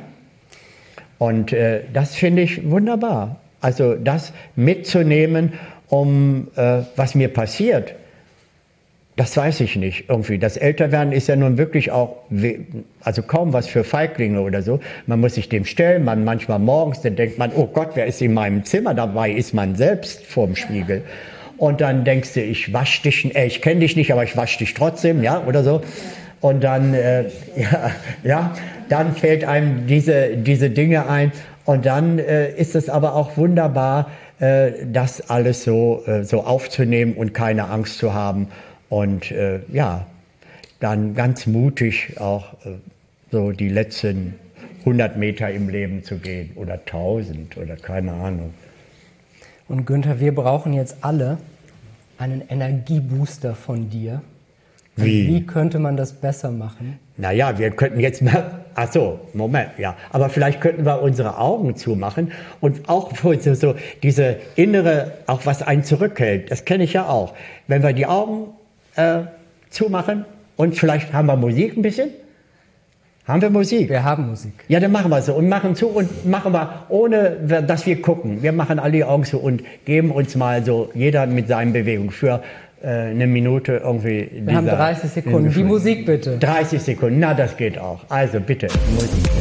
Und äh, das finde ich wunderbar. Also das mitzunehmen, um äh, was mir passiert, das weiß ich nicht irgendwie. Das Älterwerden ist ja nun wirklich auch, also kaum was für Feiglinge oder so. Man muss sich dem stellen, man manchmal morgens, dann denkt man, oh Gott, wer ist in meinem Zimmer? Dabei ist man selbst vorm Spiegel. Und dann denkst du, ich wasch dich, äh, ich kenne dich nicht, aber ich wasch dich trotzdem, ja, oder so. Und dann, äh, ja, ja, dann fällt einem diese, diese Dinge ein. Und dann äh, ist es aber auch wunderbar, äh, das alles so, äh, so aufzunehmen und keine Angst zu haben. Und äh, ja, dann ganz mutig auch äh, so die letzten hundert Meter im Leben zu gehen oder tausend oder keine Ahnung. Und Günther, wir brauchen jetzt alle einen Energiebooster von dir. Wie? Wie könnte man das besser machen? Naja, wir könnten jetzt mal, ach so, Moment, ja. Aber vielleicht könnten wir unsere Augen zumachen und auch so, so diese innere, auch was einen zurückhält, das kenne ich ja auch. Wenn wir die Augen äh, zumachen und vielleicht haben wir Musik ein bisschen? Haben wir Musik? Wir haben Musik. Ja, dann machen wir so und machen zu und machen wir, ohne dass wir gucken. Wir machen alle die Augen zu und geben uns mal so, jeder mit seinen Bewegungen für äh, eine Minute irgendwie. Wir dieser, haben dreißig Sekunden. Die Musik bitte. dreißig Sekunden, na das geht auch. Also bitte, Musik.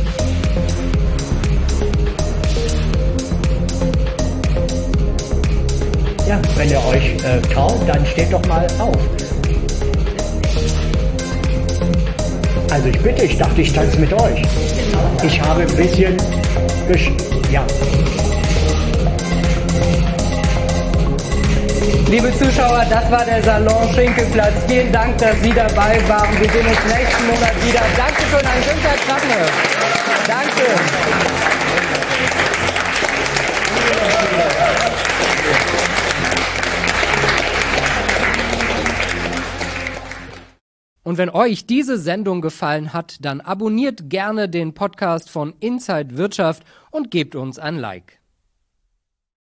Ja, wenn ihr euch äh, traut, dann steht doch mal auf. Also ich bitte, ich dachte, ich tanze mit euch. Ich habe ein bisschen... gesch- Ja. Liebe Zuschauer, das war der Salon Schinkelplatz. Vielen Dank, dass Sie dabei waren. Wir sehen uns nächsten Monat wieder. Dankeschön an Günther Krabbenhöft. Danke. Und wenn euch diese Sendung gefallen hat, dann abonniert gerne den Podcast von Inside Wirtschaft und gebt uns ein Like.